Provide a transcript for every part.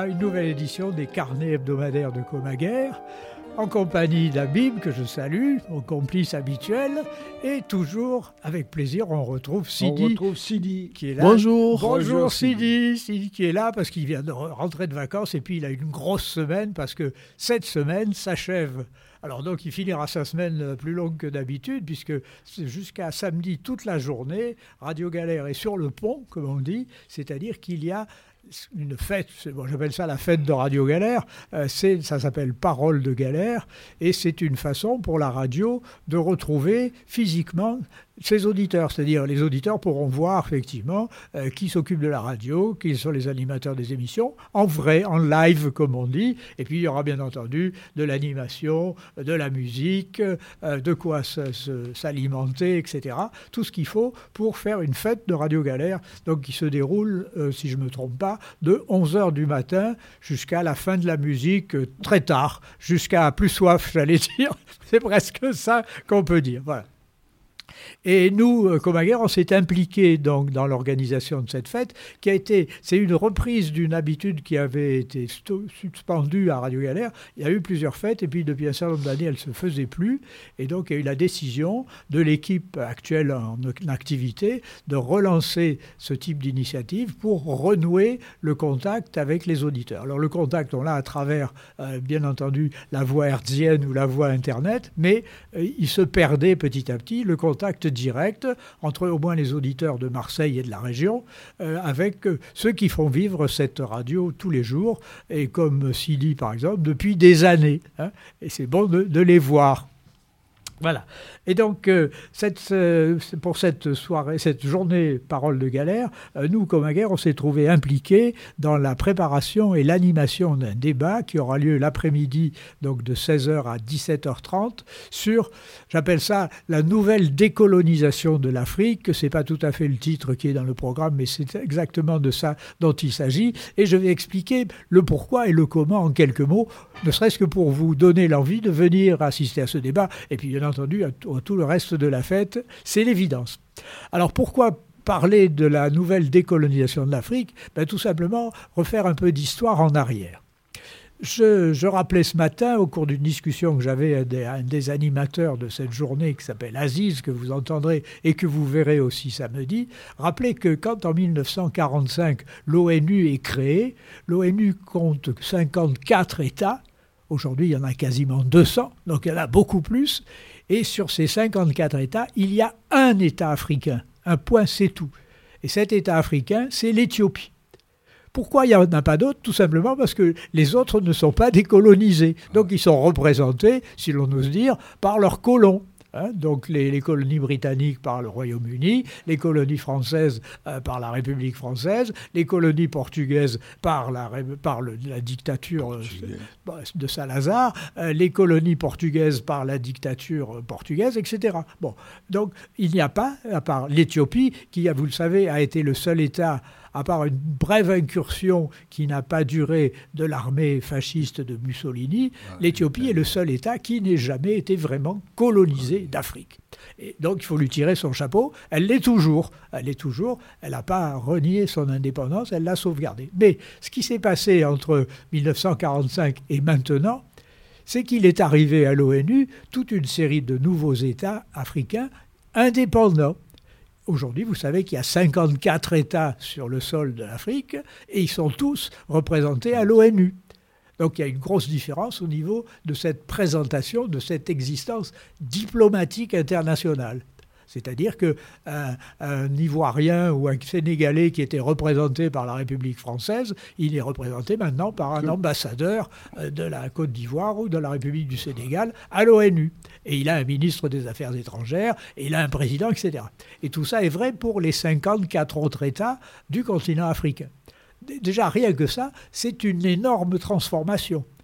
Voilà une nouvelle édition des carnets hebdomadaires de Comaguère, en compagnie d'Habib, que je salue, mon complice habituel, et toujours avec plaisir, on retrouve Sidi qui est là. Bonjour Sidi. Sidi qui est là parce qu'il vient de rentrer de vacances et puis il a une grosse semaine parce que cette semaine s'achève. Alors donc il finira sa semaine plus longue que d'habitude puisque c'est jusqu'à samedi toute la journée, Radio Galère est sur le pont, comme on dit, c'est-à-dire qu'il y a une fête, j'appelle ça la fête de Radio Galère, ça s'appelle Parole de Galère, et c'est une façon pour la radio de retrouver physiquement ses auditeurs, c'est-à-dire les auditeurs pourront voir effectivement qui s'occupe de la radio, qui sont les animateurs des émissions, en vrai, en live comme on dit, et puis il y aura bien entendu de l'animation, de la musique, de quoi s'alimenter, etc. Tout ce qu'il faut pour faire une fête de Radio Galère, donc qui se déroule, si je ne me trompe pas, de 11h du matin jusqu'à la fin de la musique, très tard, jusqu'à plus soif, j'allais dire. C'est presque ça qu'on peut dire, voilà. Et nous, Comaguère, on s'est impliqués donc dans l'organisation de cette fête, c'est une reprise d'une habitude qui avait été suspendue à Radio Galère. Il y a eu plusieurs fêtes et puis depuis un certain nombre d'années, elle ne se faisait plus. Et donc, il y a eu la décision de l'équipe actuelle en activité de relancer ce type d'initiative pour renouer le contact avec les auditeurs. Alors, le contact, on l'a à travers, bien entendu, la voie hertzienne ou la voie Internet, mais il se perdait petit à petit le contact direct entre au moins les auditeurs de Marseille et de la région avec ceux qui font vivre cette radio tous les jours et comme Sidi par exemple depuis des années et c'est bon de les voir. Voilà. Et donc, pour cette soirée, cette journée Parole de Galère, nous, Comaguère, on s'est trouvés impliqués dans la préparation et l'animation d'un débat qui aura lieu l'après-midi, donc de 16h à 17h30, sur, j'appelle ça, la nouvelle décolonisation de l'Afrique. C'est pas tout à fait le titre qui est dans le programme, mais c'est exactement de ça dont il s'agit. Et je vais expliquer le pourquoi et le comment en quelques mots, ne serait-ce que pour vous donner l'envie de venir assister à ce débat. Et puis, bien entendu, à tout le reste de la fête, c'est l'évidence. Alors pourquoi parler de la nouvelle décolonisation de l'Afrique ? Tout simplement refaire un peu d'histoire en arrière. Je rappelais ce matin, au cours d'une discussion que j'avais avec un des animateurs de cette journée qui s'appelle Aziz, que vous entendrez et que vous verrez aussi samedi, rappeler que quand en 1945 l'ONU est créée, l'ONU compte 54 États. Aujourd'hui, il y en a quasiment 200, donc il y en a beaucoup plus. Et sur ces 54 États, il y a un État africain. Un point, c'est tout. Et cet État africain, c'est l'Éthiopie. Pourquoi il n'y en a pas d'autres ? Tout simplement parce que les autres ne sont pas décolonisés. Donc ils sont représentés, si l'on ose dire, par leurs colons. Donc les colonies britanniques par le Royaume-Uni, les colonies françaises par la République française, les colonies portugaises par la dictature de Salazar, les colonies portugaises par la dictature portugaise, etc. Bon, donc il n'y a pas, à part l'Éthiopie, qui, vous le savez, a été le seul État, à part une brève incursion qui n'a pas duré de l'armée fasciste de Mussolini, l'Éthiopie est le seul État qui n'ait jamais été vraiment colonisé d'Afrique. Et donc il faut lui tirer son chapeau. Elle l'est toujours. Elle n'a pas renié son indépendance, elle l'a sauvegardée. Mais ce qui s'est passé entre 1945 et maintenant, c'est qu'il est arrivé à l'ONU toute une série de nouveaux États africains indépendants. Aujourd'hui, vous savez qu'il y a 54 États sur le sol de l'Afrique et ils sont tous représentés à l'ONU. Donc il y a une grosse différence au niveau de cette présentation, de cette existence diplomatique internationale. C'est-à-dire qu'un Ivoirien ou un Sénégalais qui était représenté par la République française, il est représenté maintenant par un ambassadeur de la Côte d'Ivoire ou de la République du Sénégal à l'ONU. Et il a un ministre des Affaires étrangères, et il a un président, etc. Et tout ça est vrai pour les 54 autres États du continent africain. Déjà, rien que ça, c'est une énorme transformation.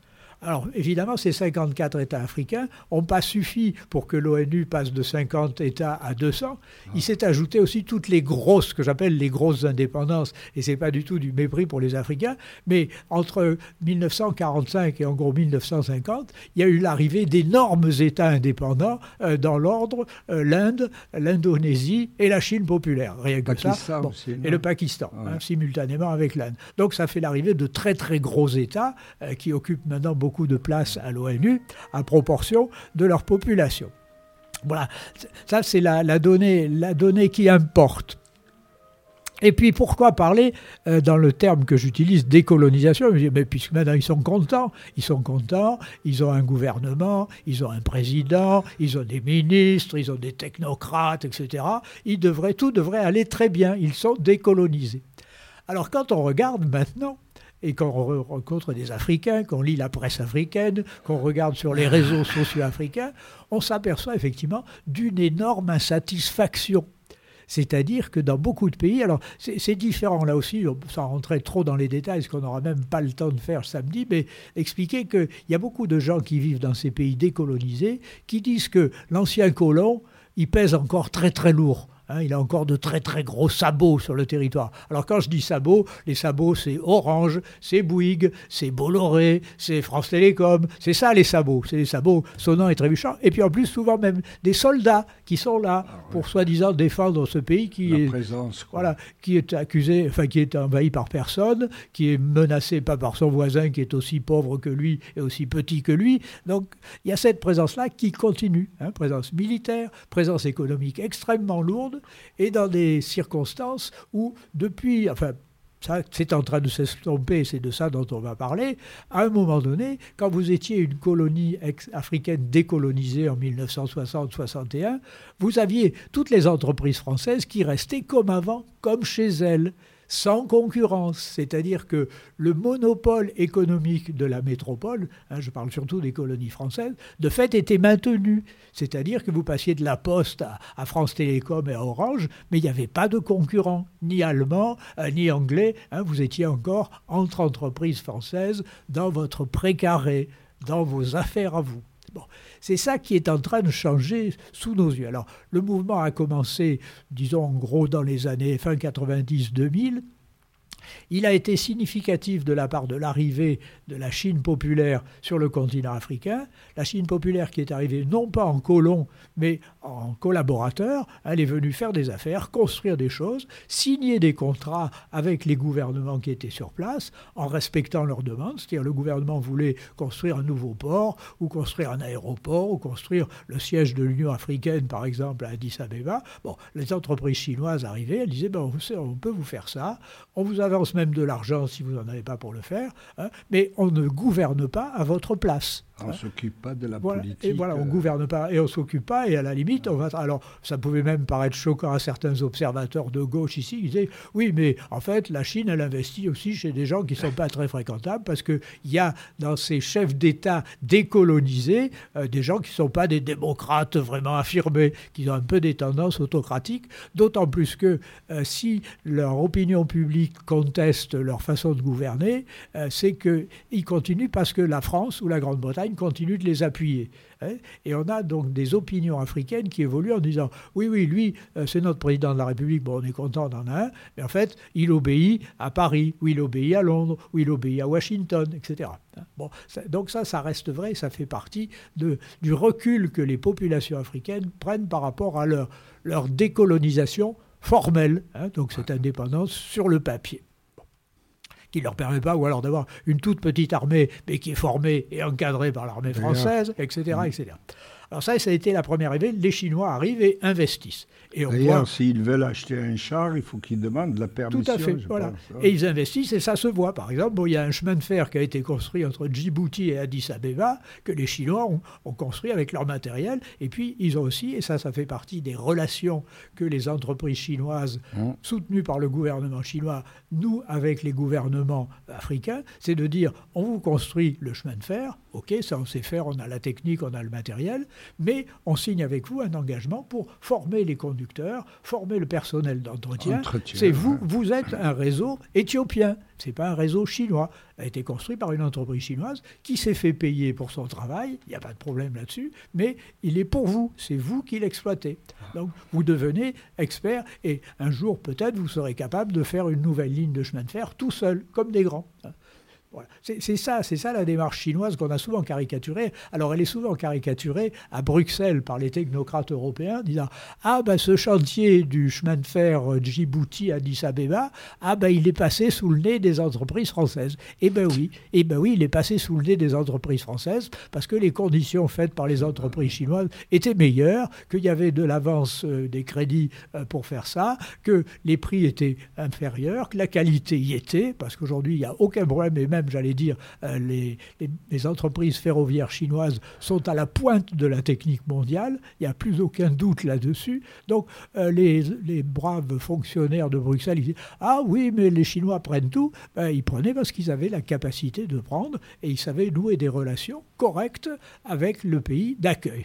Alors, évidemment, ces 54 États africains n'ont pas suffi pour que l'ONU passe de 50 États à 200. Il s'est ajouté aussi toutes les grosses, que j'appelle les grosses indépendances, et ce n'est pas du tout du mépris pour les Africains, mais entre 1945 et en gros 1950, il y a eu l'arrivée d'énormes États indépendants dans l'ordre, l'Inde, l'Indonésie et la Chine populaire. Rien que ça. Bon, aussi, et le Pakistan, simultanément avec l'Inde. Donc ça fait l'arrivée de très très gros États qui occupent maintenant beaucoup de place à l'ONU à proportion de leur population. Voilà, ça c'est la donnée qui importe. Et puis pourquoi parler dans le terme que j'utilise décolonisation? Mais puisque maintenant ils sont contents, ils ont un gouvernement, ils ont un président, ils ont des ministres, ils ont des technocrates, etc. Tout devrait aller très bien, ils sont décolonisés. Alors quand on regarde maintenant, et qu'on rencontre des Africains, qu'on lit la presse africaine, qu'on regarde sur les réseaux sociaux africains, on s'aperçoit effectivement d'une énorme insatisfaction. C'est-à-dire que dans beaucoup de pays, alors c'est différent là aussi, sans rentrer trop dans les détails, ce qu'on n'aura même pas le temps de faire samedi, mais expliquer qu'il y a beaucoup de gens qui vivent dans ces pays décolonisés qui disent que l'ancien colon, il pèse encore très très lourd. Il a encore de très très gros sabots sur le territoire. Alors quand je dis sabots, les sabots c'est Orange, c'est Bouygues, c'est Bolloré, c'est France Télécom, c'est ça les sabots. C'est les sabots sonnants et trébuchants. Et puis en plus souvent même des soldats qui sont là pour soi-disant défendre ce pays qui est accusé, enfin qui est envahi par personne, qui est menacé pas par son voisin qui est aussi pauvre que lui et aussi petit que lui. Donc il y a cette présence-là qui continue, présence militaire, présence économique extrêmement lourde, et dans des circonstances où, depuis, ça, c'est en train de s'estomper, c'est de ça dont on va parler, à un moment donné, quand vous étiez une colonie africaine décolonisée en 1960-61, vous aviez toutes les entreprises françaises qui restaient comme avant, comme chez elles, sans concurrence, c'est-à-dire que le monopole économique de la métropole, je parle surtout des colonies françaises, de fait était maintenu. C'est-à-dire que vous passiez de la Poste à France Télécom et à Orange, mais il n'y avait pas de concurrents, ni allemands, ni anglais. Vous étiez encore entre entreprises françaises dans votre précaré, dans vos affaires à vous. Bon, c'est ça qui est en train de changer sous nos yeux. Alors, le mouvement a commencé, disons en gros, dans les années fin 90-2000. Il a été significatif de la part de l'arrivée de la Chine populaire sur le continent africain. La Chine populaire qui est arrivée non pas en colon, mais en collaborateur. Elle est venue faire des affaires, construire des choses, signer des contrats avec les gouvernements qui étaient sur place, en respectant leurs demandes. C'est-à-dire le gouvernement voulait construire un nouveau port, ou construire un aéroport, ou construire le siège de l'Union africaine, par exemple, à Addis Abeba. Bon, les entreprises chinoises arrivaient, elles disaient on peut vous faire ça, on vous avance même de l'argent si vous n'en avez pas pour le faire, mais on ne gouverne pas à votre place. On ne s'occupe pas de la politique. Et voilà, on ne gouverne pas et on ne s'occupe pas, et à la limite, on va... Alors, ça pouvait même paraître choquant à certains observateurs de gauche ici, ils disaient, oui, mais en fait, la Chine, elle investit aussi chez des gens qui ne sont pas très fréquentables, parce qu'il y a dans ces chefs d'État décolonisés des gens qui ne sont pas des démocrates vraiment affirmés, qui ont un peu des tendances autocratiques, d'autant plus que si leur opinion publique conteste leur façon de gouverner, c'est qu'ils continuent parce que la France ou la Grande-Bretagne continue de les appuyer. Et on a donc des opinions africaines qui évoluent en disant oui, lui, c'est notre président de la République, bon, on est content d'en avoir un, mais en fait, il obéit à Paris, ou il obéit à Londres, ou il obéit à Washington, etc. Bon, donc ça reste vrai, ça fait partie du recul que les populations africaines prennent par rapport à leur décolonisation formelle, donc cette indépendance sur le papier, qui ne leur permet pas, ou alors d'avoir une toute petite armée, mais qui est formée et encadrée par l'armée française, etc., etc. Alors ça a été la première idée. Les Chinois arrivent et investissent. Et d'ailleurs, s'ils veulent acheter un char, il faut qu'ils demandent la permission. Tout à fait, voilà. Et ils investissent et ça se voit. Par exemple, il y a un chemin de fer qui a été construit entre Djibouti et Addis Abeba que les Chinois ont construit avec leur matériel. Et puis, ils ont aussi, et ça fait partie des relations que les entreprises chinoises, soutenues par le gouvernement chinois, nous, avec les gouvernements africains, c'est de dire, on vous construit le chemin de fer, ok, ça on sait faire, on a la technique, on a le matériel, mais on signe avec vous un engagement pour former les conducteurs, former le personnel d'entretien. Vous êtes un réseau éthiopien, ce n'est pas un réseau chinois. A été construit par une entreprise chinoise qui s'est fait payer pour son travail, il n'y a pas de problème là-dessus, mais il est pour vous, c'est vous qui l'exploitez. Donc vous devenez expert et un jour peut-être vous serez capable de faire une nouvelle ligne de chemin de fer tout seul, comme des grands. Voilà. C'est ça la démarche chinoise qu'on a souvent caricaturée. Alors elle est souvent caricaturée à Bruxelles par les technocrates européens, disant « Ah ben ce chantier du chemin de fer Djibouti-Addis Abeba, ah ben il est passé sous le nez des entreprises françaises. » Eh ben oui, il est passé sous le nez des entreprises françaises parce que les conditions faites par les entreprises chinoises étaient meilleures, qu'il y avait de l'avance des crédits pour faire ça, que les prix étaient inférieurs, que la qualité y était, parce qu'aujourd'hui il n'y a aucun problème, et même j'allais dire, les entreprises ferroviaires chinoises sont à la pointe de la technique mondiale, il n'y a plus aucun doute là-dessus. Donc les braves fonctionnaires de Bruxelles, ils disent « Ah oui, mais les Chinois prennent tout ». Ils prenaient parce qu'ils avaient la capacité de prendre et ils savaient nouer des relations correctes avec le pays d'accueil.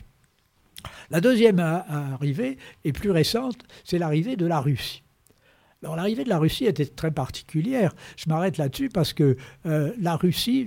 La deuxième arrivée, et plus récente, c'est l'arrivée de la Russie. Alors l'arrivée de la Russie était très particulière. Je m'arrête là-dessus parce que la Russie,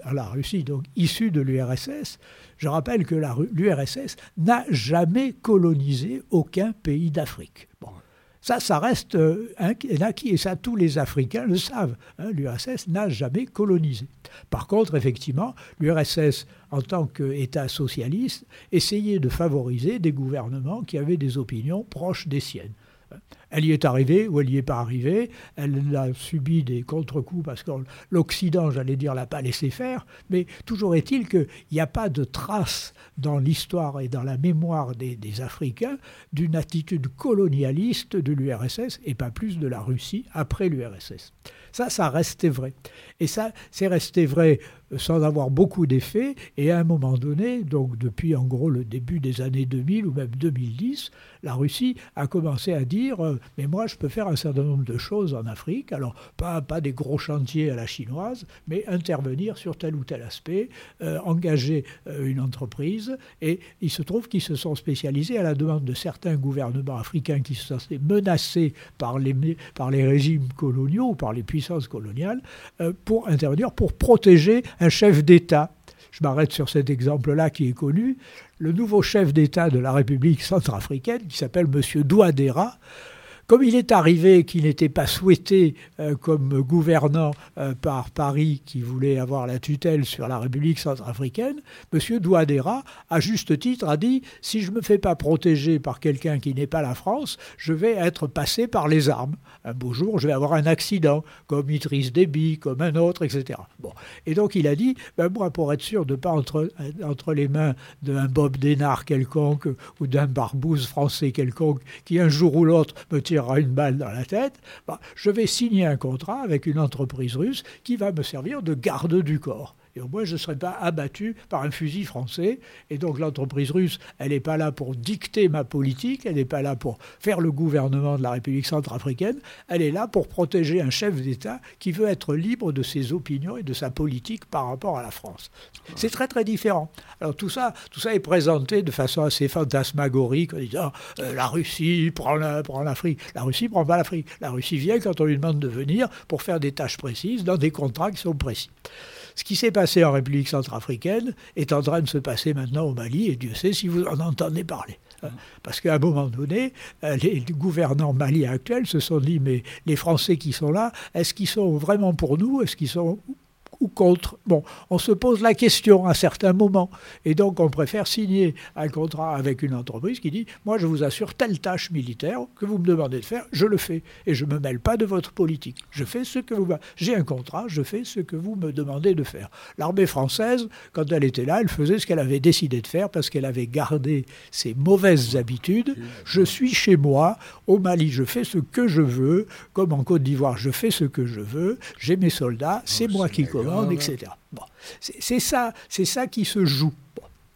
donc issue de l'URSS, je rappelle que l'URSS n'a jamais colonisé aucun pays d'Afrique. Bon. Ça reste acquis, et ça tous les Africains le savent. L'URSS n'a jamais colonisé. Par contre, effectivement, l'URSS, en tant qu'État socialiste, essayait de favoriser des gouvernements qui avaient des opinions proches des siennes. Elle y est arrivée ou elle n'y est pas arrivée. Elle a subi des contre-coups parce que l'Occident, j'allais dire, l'a pas laissé faire. Mais toujours est-il qu'il n'y a pas de trace dans l'histoire et dans la mémoire des Africains d'une attitude colonialiste de l'URSS et pas plus de la Russie après l'URSS. Ça restait vrai. Et ça, c'est resté vrai sans avoir beaucoup d'effets. Et à un moment donné, donc depuis en gros le début des années 2000 ou même 2010, la Russie a commencé à dire « Mais moi, je peux faire un certain nombre de choses en Afrique. » Alors, pas des gros chantiers à la chinoise, mais intervenir sur tel ou tel aspect, engager une entreprise. Et il se trouve qu'ils se sont spécialisés à la demande de certains gouvernements africains qui se sentaient menacés par les régimes coloniaux ou par les puissances coloniales pour intervenir, pour protéger un chef d'État. Je m'arrête sur cet exemple-là qui est connu. Le nouveau chef d'État de la République centrafricaine, qui s'appelle M. Touadéra, comme il est arrivé qu'il n'était pas souhaité comme gouvernant par Paris, qui voulait avoir la tutelle sur la République centrafricaine, M. Touadéra, à juste titre, a dit « Si je ne me fais pas protéger par quelqu'un qui n'est pas la France, je vais être passé par les armes. Un beau jour, je vais avoir un accident, comme Idriss Déby, comme un autre, etc. » Bon. Et donc il a dit moi, pour être sûr de ne pas entre les mains d'un Bob Denard quelconque ou d'un Barbouze français quelconque qui un jour ou l'autre me tirera une balle dans la tête, je vais signer un contrat avec une entreprise russe qui va me servir de garde du corps. Et au moins, je ne serai pas abattu par un fusil français. Et donc, l'entreprise russe, elle n'est pas là pour dicter ma politique, elle n'est pas là pour faire le gouvernement de la République centrafricaine, elle est là pour protéger un chef d'État qui veut être libre de ses opinions et de sa politique par rapport à la France. C'est très, très différent. Alors, tout ça est présenté de façon assez fantasmagorique en disant la Russie prend l'Afrique. La Russie ne prend pas l'Afrique. La Russie vient quand on lui demande de venir pour faire des tâches précises dans des contrats qui sont précis. Ce qui s'est passé en République centrafricaine est en train de se passer maintenant au Mali, et Dieu sait si vous en entendez parler. Parce qu'à un moment donné, les gouvernants maliens actuels se sont dit « Mais les Français qui sont là, est-ce qu'ils sont vraiment pour nous ? Est-ce qu'ils sont ou contre ?» Bon, on se pose la question à certains moments. Et donc, on préfère signer un contrat avec une entreprise qui dit « Moi, je vous assure telle tâche militaire que vous me demandez de faire, je le fais. Et je ne me mêle pas de votre politique. Je fais ce que vous... J'ai un contrat, je fais ce que vous me demandez de faire. » L'armée française, quand elle était là, elle faisait ce qu'elle avait décidé de faire parce qu'elle avait gardé ses mauvaises habitudes. Je suis chez moi, au Mali, je fais ce que je veux. Comme en Côte d'Ivoire, je fais ce que je veux. J'ai mes soldats, c'est moi qui commande, etc. Bon, c'est ça qui se joue. Bon.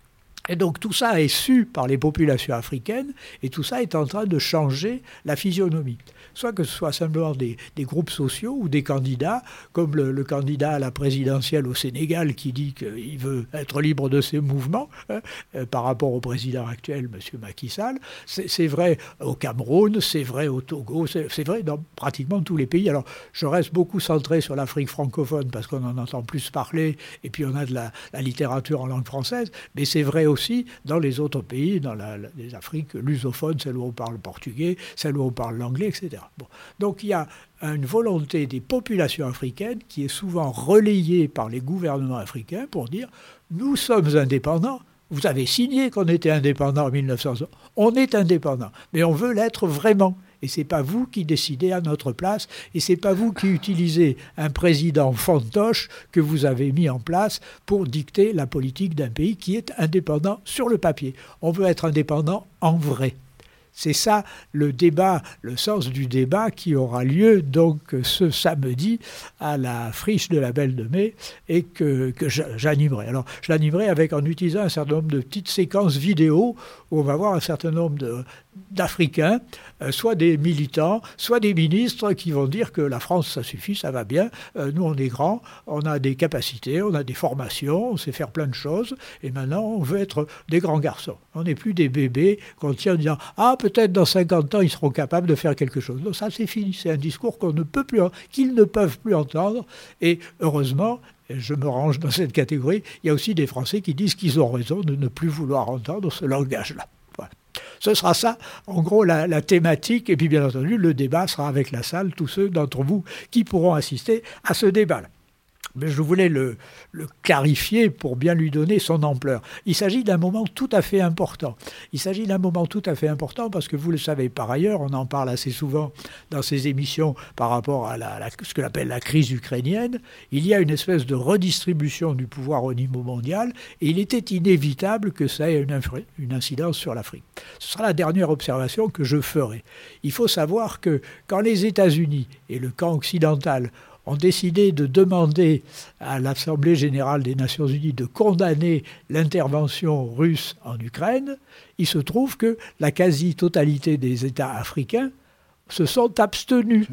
Et donc tout ça est su par les populations africaines et tout ça est en train de changer la physionomie. Soit que ce soit simplement des groupes sociaux ou des candidats, comme le candidat à la présidentielle au Sénégal qui dit qu'il veut être libre de ses mouvements par rapport au président actuel, M. Macky Sall. C'est vrai au Cameroun, c'est vrai au Togo, c'est vrai dans pratiquement tous les pays. Alors je reste beaucoup centré sur l'Afrique francophone parce qu'on en entend plus parler et puis on a de la littérature en langue française, mais c'est vrai aussi dans les autres pays, dans les Afriques lusophones, celles où on parle portugais, celles où on parle l'anglais, etc. Bon. Donc il y a une volonté des populations africaines qui est souvent relayée par les gouvernements africains pour dire « nous sommes indépendants ». Vous avez signé qu'on était indépendant en 1900. On est indépendant, mais on veut l'être vraiment. Et ce n'est pas vous qui décidez à notre place, et ce n'est pas vous qui utilisez un président fantoche que vous avez mis en place pour dicter la politique d'un pays qui est indépendant sur le papier. On veut être indépendant en vrai. C'est ça le débat, le sens du débat qui aura lieu donc ce samedi à la Friche de la Belle de Mai et que j'animerai. Alors je l'animerai en utilisant un certain nombre de petites séquences vidéo où on va voir un certain nombre d'Africains, soit des militants, soit des ministres qui vont dire que la France ça suffit, ça va bien, nous on est grands, on a des capacités, on a des formations, on sait faire plein de choses et maintenant on veut être des grands garçons. On n'est plus des bébés qu'on tient en disant « Ah, peut-être dans 50 ans ils seront capables de faire quelque chose ». Donc ça c'est fini, c'est un discours qu'ils ne peuvent plus entendre et heureusement, je me range dans cette catégorie, il y a aussi des Français qui disent qu'ils ont raison de ne plus vouloir entendre ce langage-là. Voilà. Ce sera ça, en gros, la thématique. Et puis, bien entendu, le débat sera avec la salle, tous ceux d'entre vous qui pourront assister à ce débat-là. Mais je voulais le clarifier pour bien lui donner son ampleur. Il s'agit d'un moment tout à fait important. Il s'agit d'un moment tout à fait important parce que vous le savez par ailleurs, on en parle assez souvent dans ces émissions par rapport à ce que l'on appelle la crise ukrainienne. Il y a une espèce de redistribution du pouvoir au niveau mondial et il était inévitable que ça ait une incidence sur l'Afrique. Ce sera la dernière observation que je ferai. Il faut savoir que quand les États-Unis et le camp occidental ont décidé de demander à l'Assemblée générale des Nations unies de condamner l'intervention russe en Ukraine, il se trouve que la quasi-totalité des États africains se sont abstenus.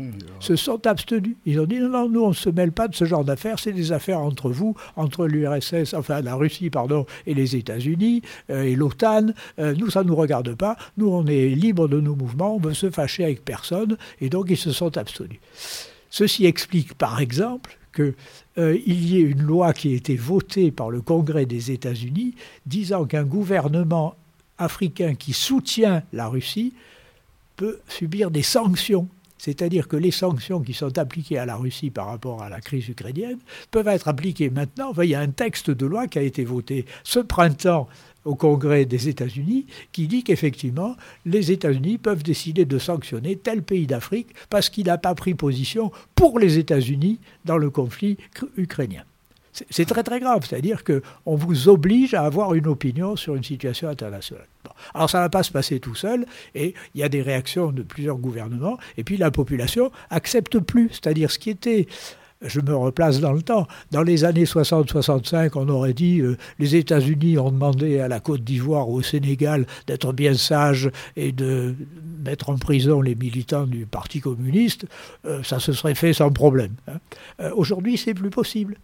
Ils ont dit non, nous on ne se mêle pas de ce genre d'affaires, c'est des affaires entre vous, entre l'URSS, enfin la Russie, et les États-Unis et l'OTAN. Nous, ça ne nous regarde pas. Nous, on est libre de nos mouvements, on ne veut se fâcher avec personne, et donc ils se sont abstenus. Ceci explique par exemple qu'il y ait une loi qui a été votée par le Congrès des États-Unis disant qu'un gouvernement africain qui soutient la Russie peut subir des sanctions. C'est-à-dire que les sanctions qui sont appliquées à la Russie par rapport à la crise ukrainienne peuvent être appliquées maintenant. Enfin, il y a un texte de loi qui a été voté ce printemps au Congrès des États-Unis qui dit qu'effectivement, les États-Unis peuvent décider de sanctionner tel pays d'Afrique parce qu'il n'a pas pris position pour les États-Unis dans le conflit ukrainien. C'est très très grave, c'est-à-dire qu'on vous oblige à avoir une opinion sur une situation internationale. Bon. Alors ça ne va pas se passer tout seul, et il y a des réactions de plusieurs gouvernements, et puis la population n'accepte plus, c'est-à-dire ce qui était... Je me replace dans le temps. Dans les années 60-65, on aurait dit les États-Unis ont demandé à la Côte d'Ivoire ou au Sénégal d'être bien sages et de mettre en prison les militants du Parti communiste. Ça se serait fait sans problème. Aujourd'hui, c'est plus possible.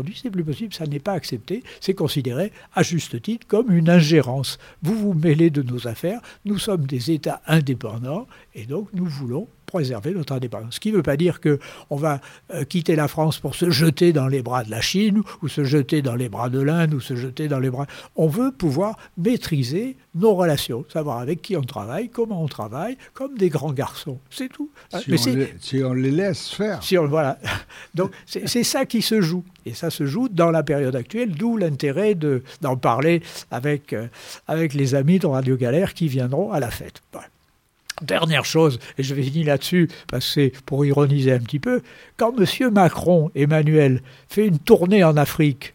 Ça n'est pas accepté. C'est considéré, à juste titre, comme une ingérence. Vous vous mêlez de nos affaires. Nous sommes des États indépendants et donc nous voulons préserver notre indépendance. Ce qui ne veut pas dire qu'on va quitter la France pour se jeter dans les bras de la Chine ou se jeter dans les bras de l'Inde ou se jeter dans les bras... On veut pouvoir maîtriser nos relations, savoir avec qui on travaille, comment on travaille, comme des grands garçons. C'est tout. Si on les laisse faire. Voilà. Donc c'est ça qui se joue. Et ça se joue dans la période actuelle, d'où l'intérêt d'en parler avec les amis de Radio Galère qui viendront à la fête. Voilà. Dernière chose, et je vais finir là-dessus, parce que c'est pour ironiser un petit peu, quand M. Macron, Emmanuel, fait une tournée en Afrique,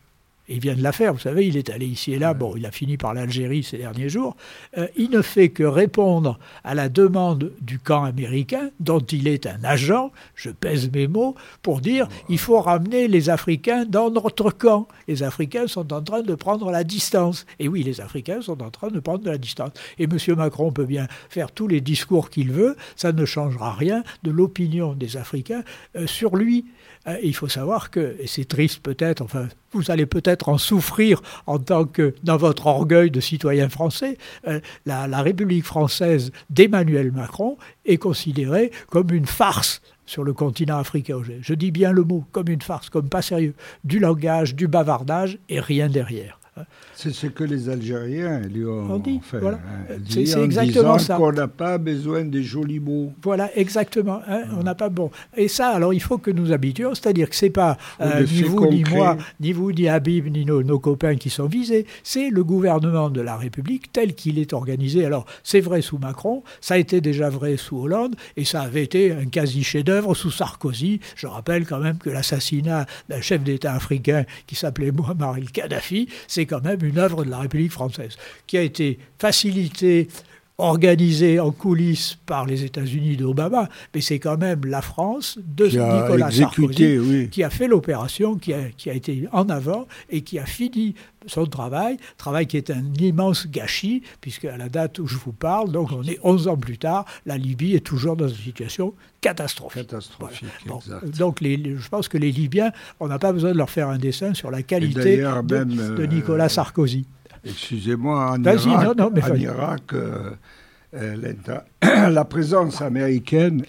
il vient de la faire, vous savez, il est allé ici et là, bon, il a fini par l'Algérie ces derniers jours, il ne fait que répondre à la demande du camp américain, dont il est un agent, je pèse mes mots, pour dire il faut ramener les Africains dans notre camp. Les Africains sont en train de prendre la distance. Et oui, les Africains sont en train de prendre de la distance. Et M. Macron peut bien faire tous les discours qu'il veut, ça ne changera rien de l'opinion des Africains sur lui. Il faut savoir que, et c'est triste peut-être, enfin, vous allez peut-être en souffrir en tant que, dans votre orgueil de citoyen français, la République française d'Emmanuel Macron est considérée comme une farce sur le continent africain. Je dis bien le mot, comme une farce, comme pas sérieux. Du langage, du bavardage et rien derrière. C'est ce que les Algériens lui ont fait. Voilà. C'est exactement ça. Qu'on n'a pas besoin des jolis mots. Voilà, exactement. On n'a pas bon. Et ça, alors, il faut que nous habituions, c'est-à-dire que c'est pas ni vous, concret. Ni moi, ni vous, ni Habib, ni nos copains qui sont visés. C'est le gouvernement de la République tel qu'il est organisé. Alors, c'est vrai sous Macron, ça a été déjà vrai sous Hollande, et ça avait été un quasi-chef-d'œuvre sous Sarkozy. Je rappelle quand même que l'assassinat d'un chef d'État africain qui s'appelait Muammar el-Kadhafi, c'est quand même une œuvre de la République française, qui a été facilitée, organisée en coulisses par les États-Unis d'Obama, mais c'est quand même la France de Nicolas Sarkozy qui a fait l'opération, qui a été en avant et qui a fini son travail qui est un immense gâchis, puisque à la date où je vous parle, donc on est 11 ans plus tard, la Libye est toujours dans une situation catastrophique. Voilà. Bon, donc je pense que les Libyens, on n'a pas besoin de leur faire un dessin sur la qualité de Nicolas Sarkozy. Excusez-moi, en Irak, la présence américaine,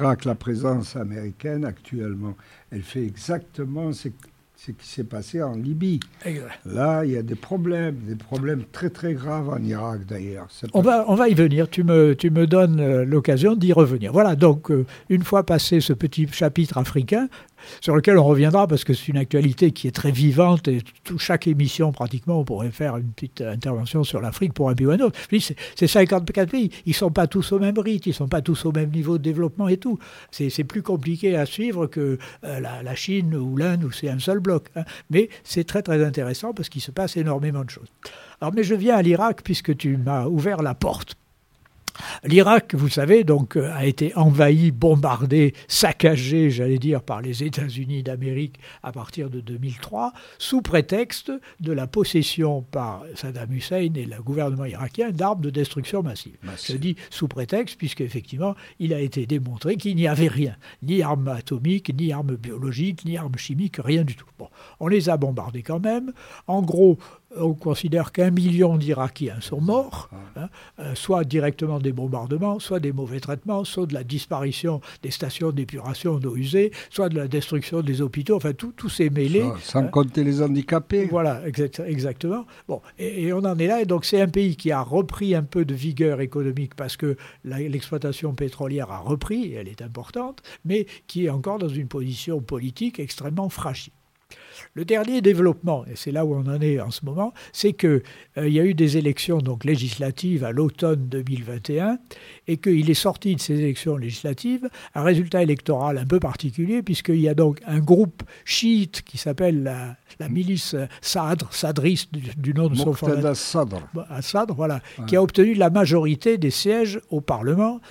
actuellement, elle fait exactement ce qui s'est passé en Libye. Exact. Là, il y a des problèmes très très graves en Irak d'ailleurs. On va y venir, tu me donnes l'occasion d'y revenir. Voilà, donc une fois passé ce petit chapitre africain, sur lequel on reviendra parce que c'est une actualité qui est très vivante et chaque émission pratiquement on pourrait faire une petite intervention sur l'Afrique pour un pays ou un autre. C'est 54 pays, ils ne sont pas tous au même rythme, ils ne sont pas tous au même niveau de développement et tout. C'est plus compliqué à suivre que la Chine ou l'Inde où c'est un seul bloc. Mais c'est très très intéressant parce qu'il se passe énormément de choses. Alors mais je viens à l'Irak puisque tu m'as ouvert la porte. L'Irak, vous savez, donc, a été envahi, bombardé, saccagé, j'allais dire, par les États-Unis d'Amérique à partir de 2003, sous prétexte de la possession par Saddam Hussein et le gouvernement irakien d'armes de destruction massive. Je dis sous prétexte, puisqu'effectivement, il a été démontré qu'il n'y avait rien, ni armes atomiques, ni armes biologiques, ni armes chimiques, rien du tout. Bon, on les a bombardés quand même. En gros, on considère qu'1 million d'Irakiens sont morts, soit directement des bombardements, soit des mauvais traitements, soit de la disparition des stations d'épuration d'eau usée, soit de la destruction des hôpitaux, enfin tout s'est mêlé. Sans compter les handicapés. Voilà, exactement. Bon, et on en est là, et donc c'est un pays qui a repris un peu de vigueur économique parce que l'exploitation pétrolière a repris, et elle est importante, mais qui est encore dans une position politique extrêmement fragile. Le dernier développement, et c'est là où on en est en ce moment, c'est qu'il y a eu des élections donc, législatives à l'automne 2021 et qu'il est sorti de ces élections législatives un résultat électoral un peu particulier puisqu'il y a donc un groupe chiite qui s'appelle la milice sadriste du nom de son fondateur. Sadr, voilà, qui a obtenu la majorité des sièges au Parlement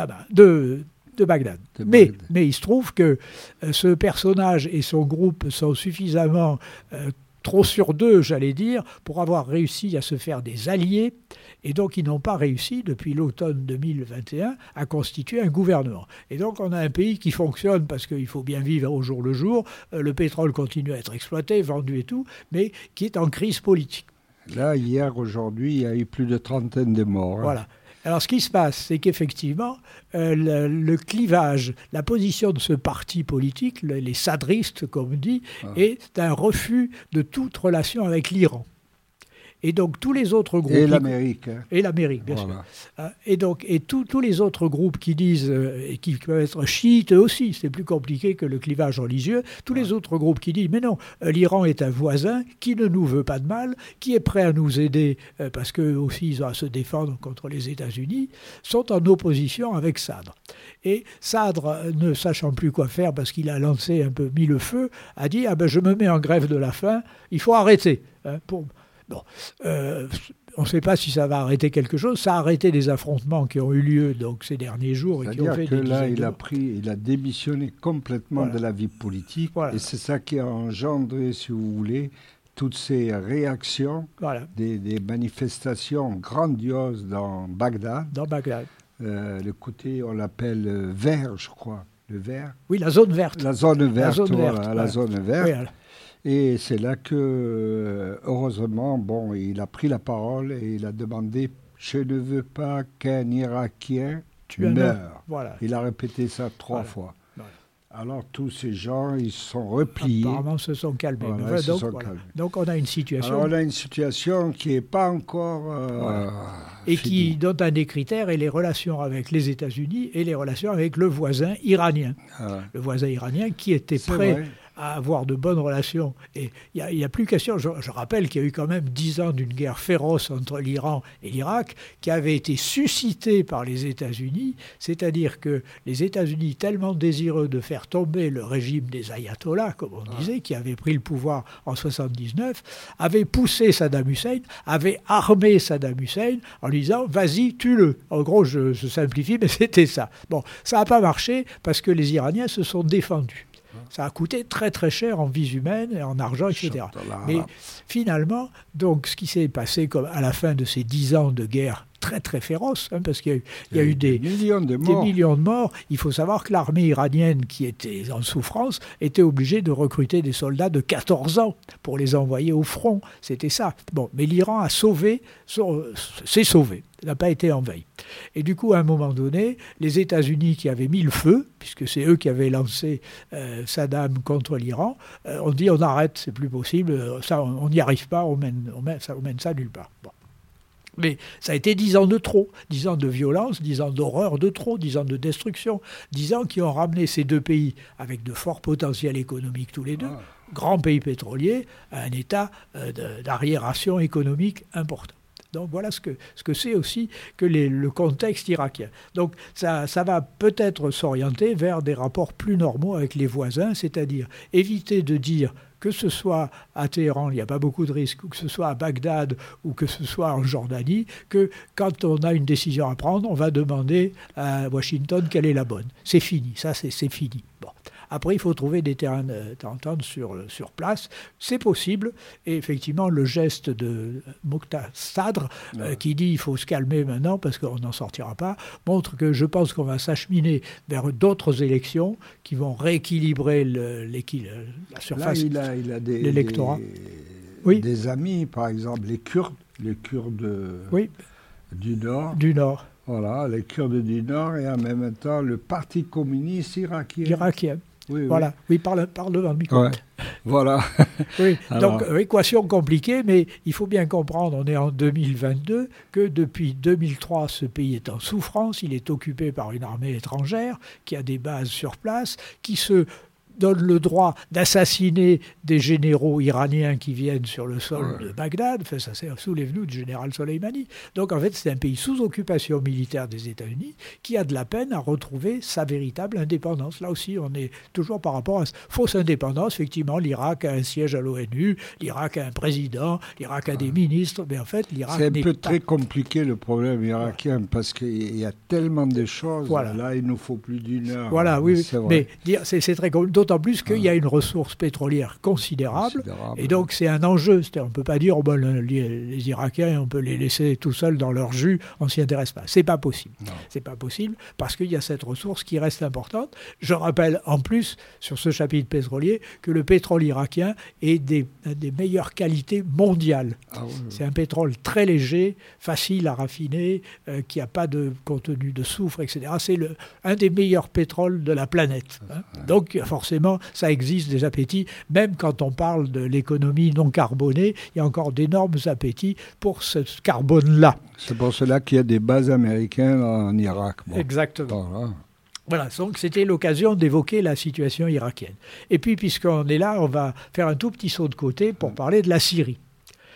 de Bagdad. Mais il se trouve que ce personnage et son groupe sont suffisamment trop sur deux, j'allais dire, pour avoir réussi à se faire des alliés. Et donc, ils n'ont pas réussi, depuis l'automne 2021, à constituer un gouvernement. Et donc, on a un pays qui fonctionne parce qu'il faut bien vivre au jour le jour. Le pétrole continue à être exploité, vendu et tout, mais qui est en crise politique. Là, aujourd'hui, il y a eu plus de 30 de morts. Voilà. Alors, ce qui se passe, c'est qu'effectivement, le clivage, la position de ce parti politique, les sadristes, comme on dit, est un refus de toute relation avec l'Iran. Et donc, tous les autres groupes... Et l'Amérique. Et l'Amérique, bien sûr. Et donc, tous les autres groupes qui disent, et qui peuvent être chiites eux aussi, c'est plus compliqué que le clivage religieux, tous les autres groupes qui disent, mais non, l'Iran est un voisin qui ne nous veut pas de mal, qui est prêt à nous aider, parce qu'eux aussi, ils ont à se défendre contre les États-Unis, sont en opposition avec Sadr. Et Sadr, ne sachant plus quoi faire parce qu'il a mis le feu, a dit je me mets en grève de la faim, il faut arrêter. On ne sait pas si ça va arrêter quelque chose. Ça a arrêté des affrontements qui ont eu lieu donc, ces derniers jours. C'est-à-dire que là, il a démissionné complètement de la vie politique. Voilà. Et c'est ça qui a engendré, si vous voulez, toutes ces réactions, des manifestations grandioses dans Bagdad. Le côté, on l'appelle vert, je crois. Le vert. Oui, la zone verte. La zone verte. La zone verte. Oui, et c'est là que, heureusement, il a pris la parole et il a demandé « Je ne veux pas qu'un Irakien meure ». Voilà. Il a répété ça 3 fois. Voilà. Alors tous ces gens, ils se sont repliés. Apparemment, se sont calmés. Donc on a une situation... Alors, on a une situation qui n'est pas encore... et qui donne un des critères et les relations avec les États-Unis et les relations avec le voisin iranien. Le voisin iranien qui était prêt à avoir de bonnes relations. Et il n'y a plus question, je rappelle qu'il y a eu quand même 10 ans d'une guerre féroce entre l'Iran et l'Irak qui avait été suscitée par les États-Unis, c'est-à-dire que les États-Unis, tellement désireux de faire tomber le régime des ayatollahs, comme on disait, qui avait pris le pouvoir en 1979, avaient poussé Saddam Hussein, avaient armé Saddam Hussein en lui disant « vas-y, tue-le ». En gros, je simplifie, mais c'était ça. Bon, ça n'a pas marché parce que les Iraniens se sont défendus. Ça a coûté très très cher en vies humaines et en argent, etc. Mais finalement, donc, ce qui s'est passé à la fin de ces 10 ans de guerre très très féroce, parce qu'il y a eu des millions de morts. Il faut savoir que l'armée iranienne, qui était en souffrance, était obligée de recruter des soldats de 14 ans pour les envoyer au front. C'était ça. Bon, mais l'Iran s'est sauvé. Il n'a pas été envahi. Et du coup, à un moment donné, les États-Unis qui avaient mis le feu, puisque c'est eux qui avaient lancé Saddam contre l'Iran, ont dit on arrête, c'est plus possible, ça, on n'y arrive pas, on mène ça nulle part. Bon. Mais ça a été 10 ans de trop, 10 ans de violence, 10 ans d'horreur de trop, 10 ans de destruction, 10 ans qui ont ramené ces deux pays, avec de forts potentiels économiques tous les deux, grands pays pétroliers, à un état d'arriération économique important. Donc voilà ce que c'est aussi que le contexte irakien. Donc ça va peut-être s'orienter vers des rapports plus normaux avec les voisins, c'est-à-dire éviter de dire que ce soit à Téhéran, il n'y a pas beaucoup de risques, ou que ce soit à Bagdad, ou que ce soit en Jordanie, que quand on a une décision à prendre, on va demander à Washington quelle est la bonne. C'est fini, ça c'est fini. Bon. Après, il faut trouver des terrains d'entente sur place. C'est possible. Et effectivement, le geste de Mokhtar Sadr, qui dit qu'il faut se calmer maintenant parce qu'on n'en sortira pas, montre que je pense qu'on va s'acheminer vers d'autres élections qui vont rééquilibrer la surface, là, il a l'électorat. Des amis, par exemple, les Kurdes du Nord. Voilà, les Kurdes du Nord et en même temps le Parti communiste irakien. Voilà, parle devant le micro. Ouais. Voilà. Oui. Donc, équation compliquée, mais il faut bien comprendre, on est en 2022, que depuis 2003, ce pays est en souffrance, il est occupé par une armée étrangère qui a des bases sur place, qui se donne le droit d'assassiner des généraux iraniens qui viennent sur le sol de Bagdad. Enfin, ça c'est sous les venous du général Soleimani. Donc en fait, c'est un pays sous occupation militaire des États-Unis qui a de la peine à retrouver sa véritable indépendance. Là aussi, on est toujours par rapport à fausse indépendance. Effectivement, l'Irak a un siège à l'ONU, l'Irak a un président, l'Irak a des ministres, mais en fait, l'Irak n'est pas... C'est un peu très compliqué le problème irakien parce qu'il y a tellement de choses. Là, il nous faut plus d'une heure. Voilà, oui, mais c'est très compliqué. D'autant plus qu'il y a une ressource pétrolière considérable. Et donc c'est un enjeu. On ne peut pas dire les Irakiens, on peut les laisser tout seuls dans leur jus, on ne s'y intéresse pas. C'est pas possible. C'est pas possible parce qu'il y a cette ressource qui reste importante. Je rappelle en plus, sur ce chapitre pétrolier, que le pétrole irakien est des meilleures qualités mondiales. C'est un pétrole très léger, facile à raffiner, qui n'a pas de contenu de soufre, etc. C'est un des meilleurs pétroles de la planète. Donc forcément, ça existe des appétits, même quand on parle de l'économie non carbonée, il y a encore d'énormes appétits pour ce carbone-là. C'est pour cela qu'il y a des bases américaines en Irak. Exactement. Voilà, donc c'était l'occasion d'évoquer la situation irakienne. Et puis, puisqu'on est là, on va faire un tout petit saut de côté pour parler de la Syrie.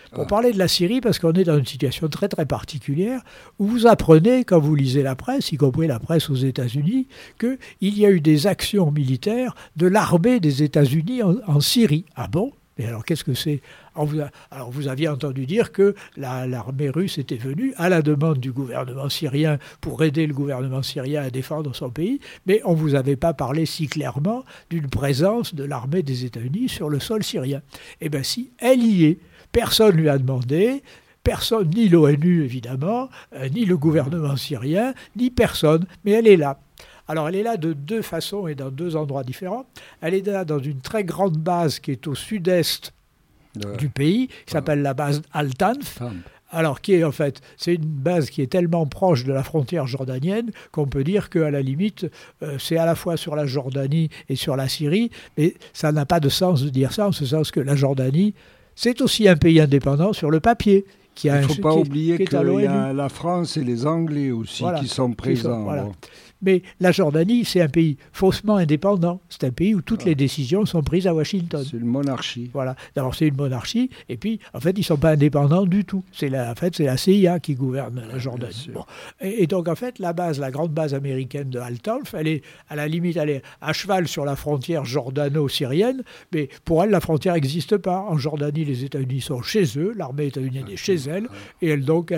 pour parler de la Syrie, parce qu'on est dans une situation très très particulière, où vous apprenez, quand vous lisez la presse, y compris la presse aux États-Unis, qu'il y a eu des actions militaires de l'armée des États-Unis en Syrie. Ah bon ? Et alors qu'est-ce que c'est ? Alors vous aviez entendu dire que l'armée russe était venue à la demande du gouvernement syrien pour aider le gouvernement syrien à défendre son pays, mais on ne vous avait pas parlé si clairement d'une présence de l'armée des États-Unis sur le sol syrien. Eh bien si, elle y est. Personne ne lui a demandé, personne, ni l'ONU évidemment, ni le gouvernement syrien, ni personne, mais elle est là. Alors elle est là de deux façons et dans deux endroits différents. Elle est là dans une très grande base qui est au sud-est du pays, qui s'appelle la base Al-Tanf. Alors qui est en fait, c'est une base qui est tellement proche de la frontière jordanienne qu'on peut dire qu'à la limite, c'est à la fois sur la Jordanie et sur la Syrie, mais ça n'a pas de sens de dire ça, en ce sens que la Jordanie, c'est aussi un pays indépendant sur le papier. Il ne faut pas oublier qu'il y a la France et les Anglais aussi qui sont présents. Voilà. Mais la Jordanie, c'est un pays faussement indépendant. C'est un pays où toutes les décisions sont prises à Washington. C'est une monarchie. Voilà. D'abord, c'est une monarchie. Et puis, en fait, ils ne sont pas indépendants du tout. C'est la CIA qui gouverne la Jordanie. Bon. Et donc, en fait, la grande base américaine de Al-Tanf, elle est, à la limite, elle est à cheval sur la frontière jordano-syrienne. Mais pour elle, la frontière n'existe pas. En Jordanie, les États-Unis sont chez eux. L'armée états-unienne est chez elle. Et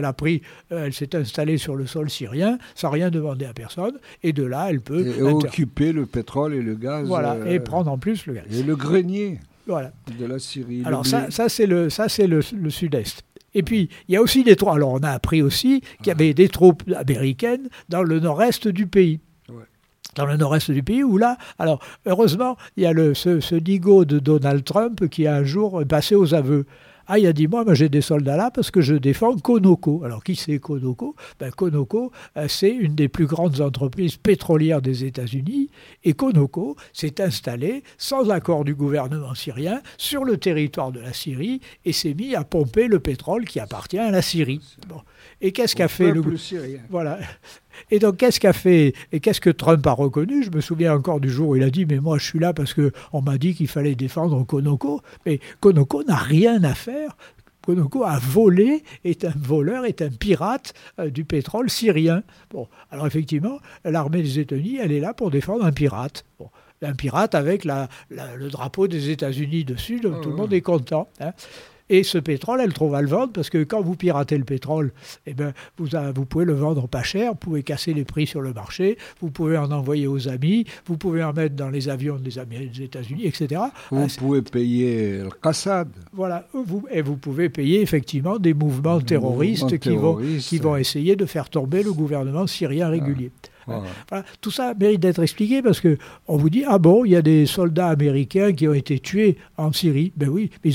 elle s'est installée sur le sol syrien sans rien demander à personne. Et de là, elle peut occuper le pétrole et le gaz. Voilà, et prendre en plus le gaz. Et le grenier de la Syrie. Alors ça c'est le sud-est. Et puis, il y a aussi des troupes. Alors, on a appris aussi qu'il y avait des troupes américaines dans le nord-est du pays. Dans le nord-est du pays, où là, alors, heureusement, il y a ce nigo de Donald Trump qui a un jour passé aux aveux. Ah, il a dit, moi j'ai des soldats là parce que je défends Conoco. Alors, qui c'est Conoco ? Conoco, c'est une des plus grandes entreprises pétrolières des États-Unis. Et Conoco s'est installé, sans accord du gouvernement syrien, sur le territoire de la Syrie et s'est mis à pomper le pétrole qui appartient à la Syrie. Bon. Et qu'est-ce qu'a fait le syrien ? Voilà. Et donc, qu'est-ce qu'a fait et qu'est-ce que Trump a reconnu ? Je me souviens encore du jour où il a dit « Mais moi, je suis là parce qu'on m'a dit qu'il fallait défendre Conoco. » Mais Conoco n'a rien à faire. Conoco a volé, est un voleur, est un pirate du pétrole syrien. Bon, alors effectivement, l'armée des États-Unis, elle est là pour défendre un pirate. Bon, un pirate avec le drapeau des États-Unis dessus, donc tout le monde est content. Hein. Et ce pétrole, elle trouve à le vendre parce que quand vous piratez le pétrole, eh ben, vous pouvez le vendre pas cher, vous pouvez casser les prix sur le marché, vous pouvez en envoyer aux amis, vous pouvez en mettre dans les avions des États-Unis, etc. Vous pouvez payer le Qassad. Voilà, et vous pouvez payer effectivement des mouvements terroristes qui vont essayer de faire tomber le gouvernement syrien régulier. Voilà. Tout ça mérite d'être expliqué parce qu'on vous dit, ah bon, il y a des soldats américains qui ont été tués en Syrie. Ben oui, mais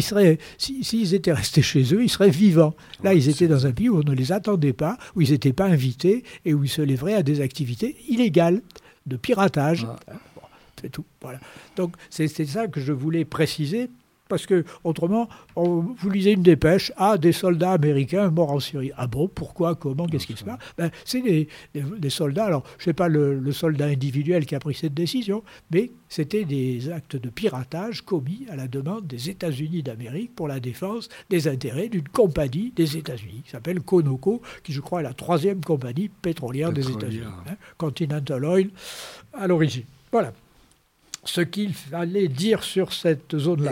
s'ils étaient restés chez eux, ils seraient vivants. Là, ils étaient dans un pays où on ne les attendait pas, où ils n'étaient pas invités et où ils se livraient à des activités illégales de piratage. Bon, c'est tout. Voilà. Donc, c'est ça que je voulais préciser. Parce que autrement, vous lisez une dépêche, des soldats américains morts en Syrie. Ah bon, pourquoi, comment, qu'est-ce qui se passe ? C'est des soldats, alors je ne sais pas le soldat individuel qui a pris cette décision, mais c'était des actes de piratage commis à la demande des États-Unis d'Amérique pour la défense des intérêts d'une compagnie des États-Unis, qui s'appelle Conoco, qui je crois est la 3e compagnie pétrolière des États-Unis. Continental Oil à l'origine. Voilà. Ce qu'il fallait dire sur cette zone-là.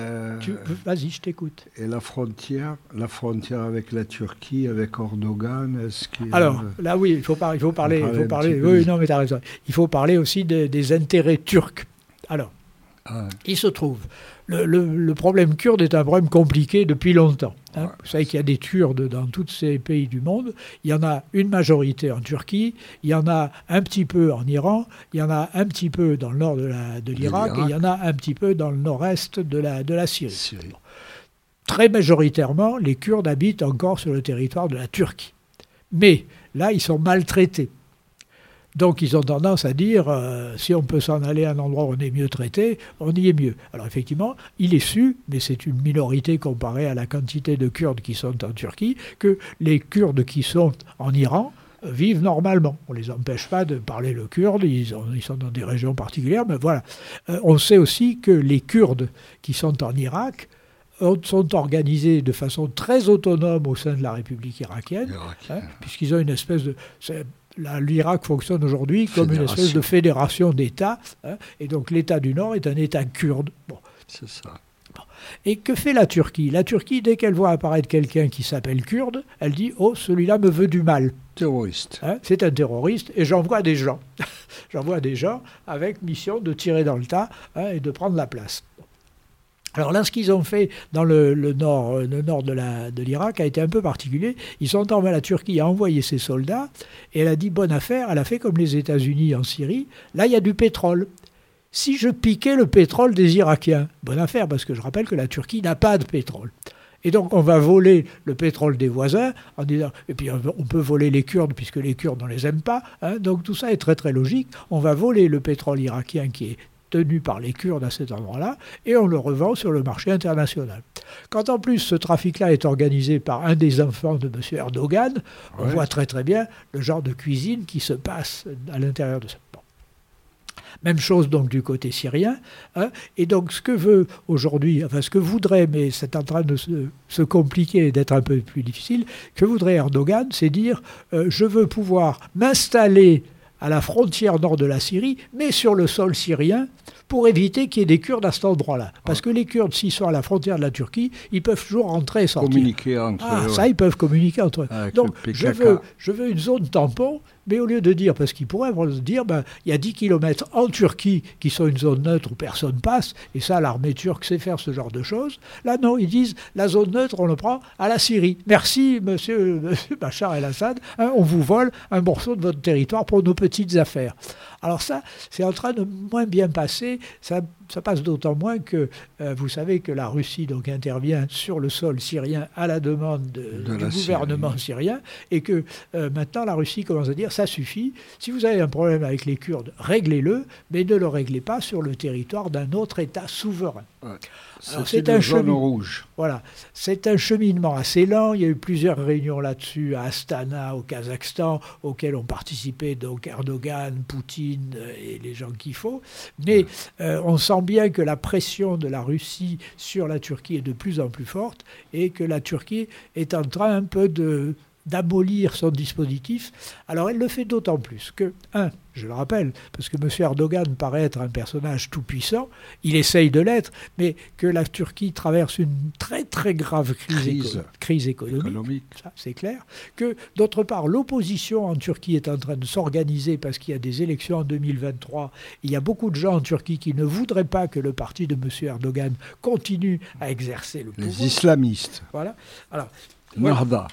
Vas-y, je t'écoute. Et la frontière avec la Turquie, avec Erdogan, est-ce qu'il... Alors, là, oui, il faut parler. Oui, non, mais tu as raison. Il faut parler aussi des intérêts turcs. Alors, il se trouve, le problème kurde est un problème compliqué depuis longtemps. Hein. Vous savez qu'il y a des Kurdes dans tous ces pays du monde. Il y en a une majorité en Turquie, il y en a un petit peu en Iran, il y en a un petit peu dans le nord de l'Irak, et il y en a un petit peu dans le nord-est de la Syrie. Bon. Très majoritairement, les Kurdes habitent encore sur le territoire de la Turquie. Mais là, ils sont maltraités. Donc, ils ont tendance à dire, si on peut s'en aller à un endroit où on est mieux traité, on y est mieux. Alors, effectivement, il est su, mais c'est une minorité comparée à la quantité de Kurdes qui sont en Turquie, que les Kurdes qui sont en Iran vivent normalement. On ne les empêche pas de parler le kurde, ils sont dans des régions particulières, mais voilà. On sait aussi que les Kurdes qui sont en Irak sont organisés de façon très autonome au sein de la République irakienne, puisqu'ils ont une espèce de... L'Irak fonctionne aujourd'hui comme une espèce de fédération d'États, et donc l'État du Nord est un État kurde. Bon. C'est ça. Bon. Et que fait la Turquie ? La Turquie, dès qu'elle voit apparaître quelqu'un qui s'appelle kurde, elle dit « Oh, celui-là me veut du mal ». Terroriste. C'est un terroriste, et j'envoie des gens. J'envoie des gens avec mission de tirer dans le tas et de prendre la place. Alors là, ce qu'ils ont fait dans le nord de l'Irak a été un peu particulier. La Turquie a envoyé ses soldats et elle a dit bonne affaire, elle a fait comme les États-Unis en Syrie. Là, il y a du pétrole. Si je piquais le pétrole des Irakiens, bonne affaire, parce que je rappelle que la Turquie n'a pas de pétrole. Et donc on va voler le pétrole des voisins, en disant, et puis on peut voler les Kurdes, puisque les Kurdes on ne les aime pas. Donc tout ça est très très logique. On va voler le pétrole irakien qui est tenu par les Kurdes à cet endroit-là, et on le revend sur le marché international. Quand en plus ce trafic-là est organisé par un des enfants de M. Erdogan, on voit très très bien le genre de cuisine qui se passe à l'intérieur de ça. Bon. Même chose donc du côté syrien. Et donc ce que veut aujourd'hui, ce que voudrait, mais c'est en train de se compliquer et d'être un peu plus difficile, que voudrait Erdogan, c'est dire je veux pouvoir m'installer à la frontière nord de la Syrie, mais sur le sol syrien, pour éviter qu'il y ait des Kurdes à cet endroit-là. Parce que les Kurdes, s'ils sont à la frontière de la Turquie, ils peuvent toujours entrer et sortir. Communiquer entre eux. Ça, ils peuvent communiquer entre eux. Avec donc, je veux une zone tampon, mais au lieu de dire, parce qu'ils pourraient dire, il y a 10 km en Turquie qui sont une zone neutre où personne passe, et ça, l'armée turque sait faire ce genre de choses. Là, non, ils disent, la zone neutre, on le prend à la Syrie. Merci, monsieur Bachar el-Assad, on vous vole un morceau de votre territoire pour nos petites affaires. Alors ça, c'est en train de moins bien passer. Ça passe d'autant moins que vous savez que la Russie donc intervient sur le sol syrien à la demande du gouvernement syrien, et que maintenant la Russie commence à dire ça suffit, si vous avez un problème avec les Kurdes, réglez-le, mais ne le réglez pas sur le territoire d'un autre État souverain. Ouais. C'est une zone rouge. Voilà, c'est un cheminement assez lent. Il y a eu plusieurs réunions là-dessus à Astana, au Kazakhstan, auxquelles ont participé donc Erdogan, Poutine et les gens qu'il faut. Mais on sent bien que la pression de la Russie sur la Turquie est de plus en plus forte, et que la Turquie est en train un peu d'abolir son dispositif. Alors elle le fait d'autant plus que, je le rappelle, parce que M. Erdogan paraît être un personnage tout-puissant, il essaye de l'être, mais que la Turquie traverse une très très grave crise économique, ça c'est clair, que d'autre part l'opposition en Turquie est en train de s'organiser parce qu'il y a des élections en 2023, il y a beaucoup de gens en Turquie qui ne voudraient pas que le parti de M. Erdogan continue à exercer le pouvoir. Les islamistes. Voilà. Alors, Nahda.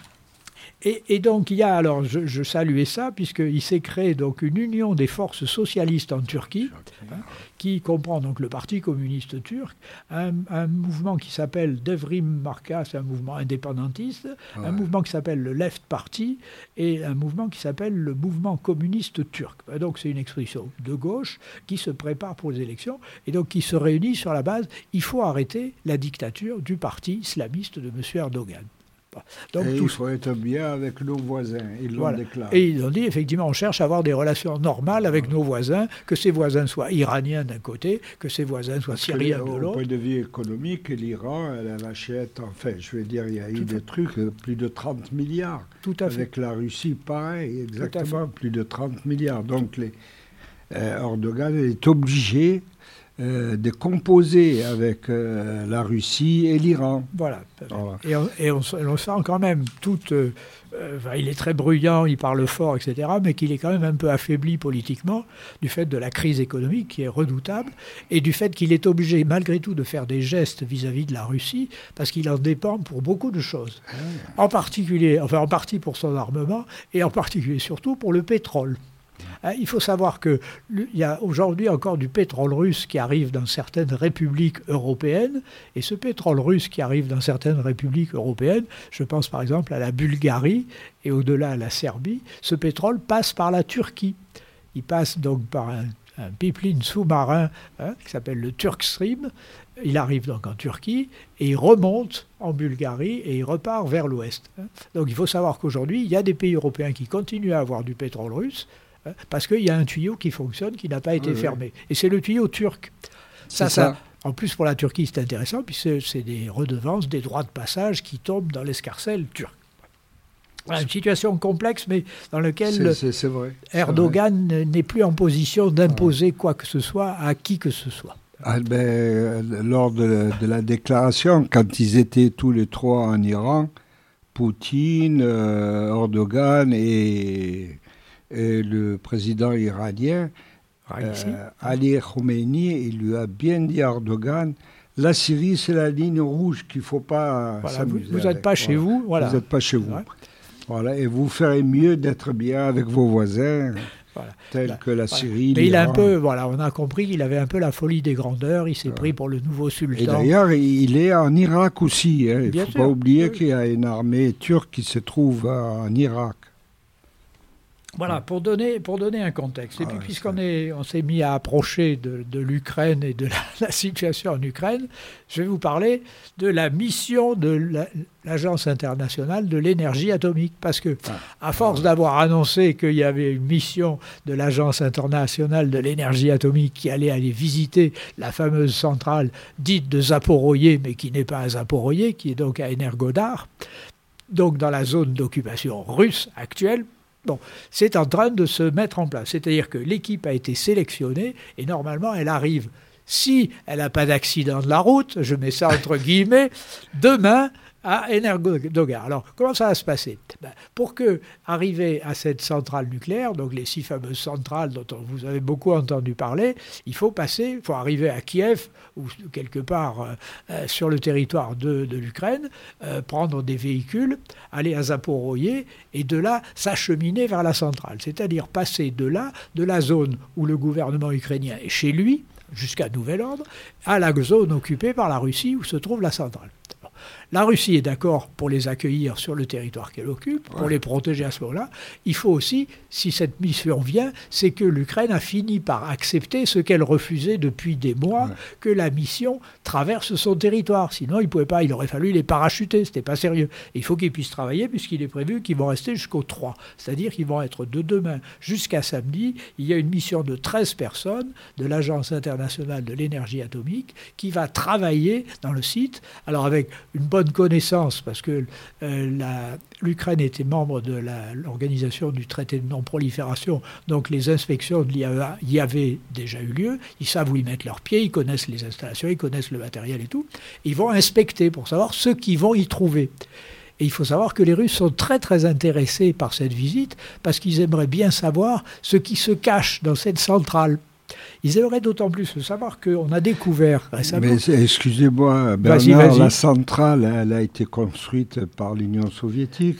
Et donc il y a, alors je saluais ça, puisqu'il s'est créé donc une union des forces socialistes en Turquie, qui comprend donc le Parti communiste turc, un mouvement qui s'appelle Devrim Marka, c'est un mouvement indépendantiste, un mouvement qui s'appelle le Left Party, et un mouvement qui s'appelle le mouvement communiste turc. Donc c'est une expression de gauche qui se prépare pour les élections, et donc qui se réunit sur la base, il faut arrêter la dictature du parti islamiste de M. Erdogan. Donc, il faut être bien avec nos voisins, ils l'ont déclaré. Et ils ont dit, effectivement, on cherche à avoir des relations normales avec nos voisins, que ces voisins soient iraniens d'un côté, que ces voisins soient syriens de l'autre. Au point de vue économique, l'Iran, elle achète, il y a eu des trucs, plus de 30 milliards. Tout à fait. Avec la Russie, pareil, exactement, plus de 30 milliards. Donc, Erdogan est obligé de composer avec la Russie et l'Iran. Voilà. Et on sent quand même il est très bruyant, il parle fort, etc., mais qu'il est quand même un peu affaibli politiquement du fait de la crise économique qui est redoutable, et du fait qu'il est obligé malgré tout de faire des gestes vis-à-vis de la Russie, parce qu'il en dépend pour beaucoup de choses. En partie pour son armement, et en particulier surtout pour le pétrole. Il faut savoir qu'il y a aujourd'hui encore du pétrole russe qui arrive dans certaines républiques européennes, et ce pétrole russe qui arrive dans certaines républiques européennes, je pense par exemple à la Bulgarie et au-delà à la Serbie, ce pétrole passe par la Turquie. Il passe donc par un pipeline sous-marin qui s'appelle le Turk Stream. Il arrive donc en Turquie et il remonte en Bulgarie et il repart vers l'ouest. Donc il faut savoir qu'aujourd'hui, il y a des pays européens qui continuent à avoir du pétrole russe, parce qu'il y a un tuyau qui fonctionne, qui n'a pas été fermé. Et c'est le tuyau turc. Ça En plus, pour la Turquie, c'est intéressant, puisque c'est des redevances, des droits de passage qui tombent dans l'escarcelle turc. Voilà, une situation complexe, mais dans laquelle c'est vrai, Erdogan n'est plus en position d'imposer quoi que ce soit à qui que ce soit. Lors de la déclaration, quand ils étaient tous les trois en Iran, Poutine, Erdogan et le président iranien, Ali Khamenei, il lui a bien dit à Erdogan, la Syrie, c'est la ligne rouge qu'il ne faut pas s'amuser. Vous n'êtes pas chez vous. Voilà. Vous n'êtes pas chez vous. Voilà, et vous ferez mieux d'être bien avec vos voisins. Tel que la Syrie. Mais il a un peu, on a compris qu'il avait un peu la folie des grandeurs. Il s'est pris pour le nouveau sultan. Et d'ailleurs, il est en Irak aussi. Il ne faut pas oublier qu'il y a une armée turque qui se trouve en Irak. Voilà, pour donner un contexte. Et puis, puisqu'on s'est mis à approcher de l'Ukraine et de la situation en Ukraine, je vais vous parler de la mission de l'Agence internationale de l'énergie atomique. Parce que, à force d'avoir annoncé qu'il y avait une mission de l'Agence internationale de l'énergie atomique qui allait aller visiter la fameuse centrale dite de Zaporoïe, mais qui n'est pas à Zaporoïe, qui est donc à Energodar, donc dans la zone d'occupation russe actuelle, c'est en train de se mettre en place. C'est-à-dire que l'équipe a été sélectionnée et normalement, elle arrive, si elle n'a pas d'accident de la route, je mets ça entre guillemets, demain à Energodar. Alors, comment ça va se passer ? Pour arriver à cette centrale nucléaire, donc les 6 fameuses centrales dont vous avez beaucoup entendu parler, il faut arriver à Kiev ou quelque part sur le territoire de l'Ukraine, prendre des véhicules, aller à Zaporoïe et de là s'acheminer vers la centrale. C'est-à-dire passer de la zone où le gouvernement ukrainien est chez lui, jusqu'à nouvel ordre, à la zone occupée par la Russie où se trouve la centrale. La Russie est d'accord pour les accueillir sur le territoire qu'elle occupe, pour les protéger à ce moment-là. Il faut aussi, si cette mission vient, c'est que l'Ukraine a fini par accepter ce qu'elle refusait depuis des mois, que la mission traverse son territoire. Sinon, il ne pouvait pas, il aurait fallu les parachuter, ce n'était pas sérieux. Et il faut qu'ils puissent travailler puisqu'il est prévu qu'ils vont rester jusqu'au 3. C'est-à-dire qu'ils vont être de demain jusqu'à samedi. Il y a une mission de 13 personnes de l'Agence internationale de l'énergie atomique qui va travailler dans le site. Alors avec une bonne connaissance, parce que l'Ukraine était membre de l'organisation du traité de non-prolifération, donc les inspections de l'IAEA y avaient déjà eu lieu, ils savent où ils mettent leurs pieds, ils connaissent les installations, ils connaissent le matériel et tout, ils vont inspecter pour savoir ce qu'ils vont y trouver. Et il faut savoir que les Russes sont très très intéressés par cette visite, parce qu'ils aimeraient bien savoir ce qui se cache dans cette centrale. Ils aimeraient d'autant plus le savoir qu'on a découvert récemment... Mais excusez-moi, Bernard, la centrale, elle a été construite par l'Union soviétique.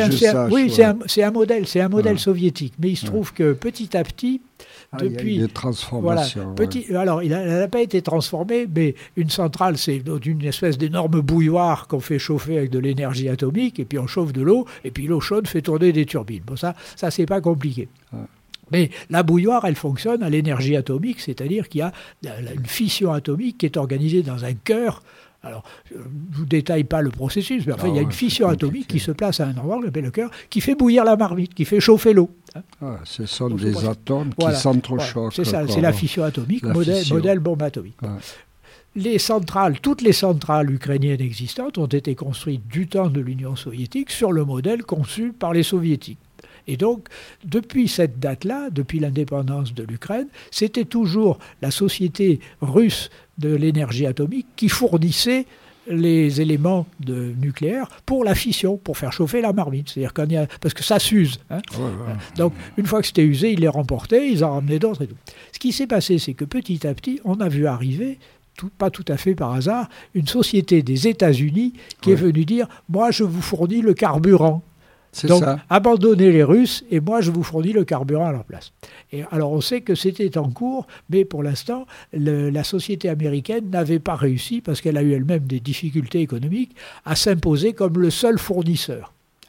C'est un modèle soviétique. Mais il se trouve que petit à petit, depuis... Il y a eu des transformations. Alors, elle n'a pas été transformée, mais une centrale, c'est une espèce d'énorme bouilloire qu'on fait chauffer avec de l'énergie atomique, et puis on chauffe de l'eau, et puis l'eau chaude fait tourner des turbines. Bon, ça c'est pas compliqué. Mais la bouilloire, elle fonctionne à l'énergie atomique, c'est-à-dire qu'il y a une fission atomique qui est organisée dans un cœur. Alors, je ne vous détaille pas le processus, mais enfin, il y a une fission atomique qui se place à un endroit, on l'appelle le cœur, qui fait bouillir la marmite, qui fait chauffer l'eau. Ce sont des atomes qui s'entrechoquent. C'est ça, c'est la fission atomique, modèle bombe atomique. Toutes les centrales ukrainiennes existantes ont été construites du temps de l'Union soviétique sur le modèle conçu par les soviétiques. Et donc, depuis cette date-là, depuis l'indépendance de l'Ukraine, c'était toujours la société russe de l'énergie atomique qui fournissait les éléments nucléaires pour la fission, pour faire chauffer la marmite. C'est-à-dire parce que ça s'use. Donc, une fois que c'était usé, ils les remportaient, ils en ramenaient d'autres et tout. Ce qui s'est passé, c'est que petit à petit, on a vu arriver, pas tout à fait par hasard, une société des États-Unis qui est venue dire « Moi, je vous fournis le carburant ». Donc, abandonnez les Russes et moi, je vous fournis le carburant à leur place. Et alors, on sait que c'était en cours, mais pour l'instant, la société américaine n'avait pas réussi, parce qu'elle a eu elle-même des difficultés économiques, à s'imposer comme le seul fournisseur.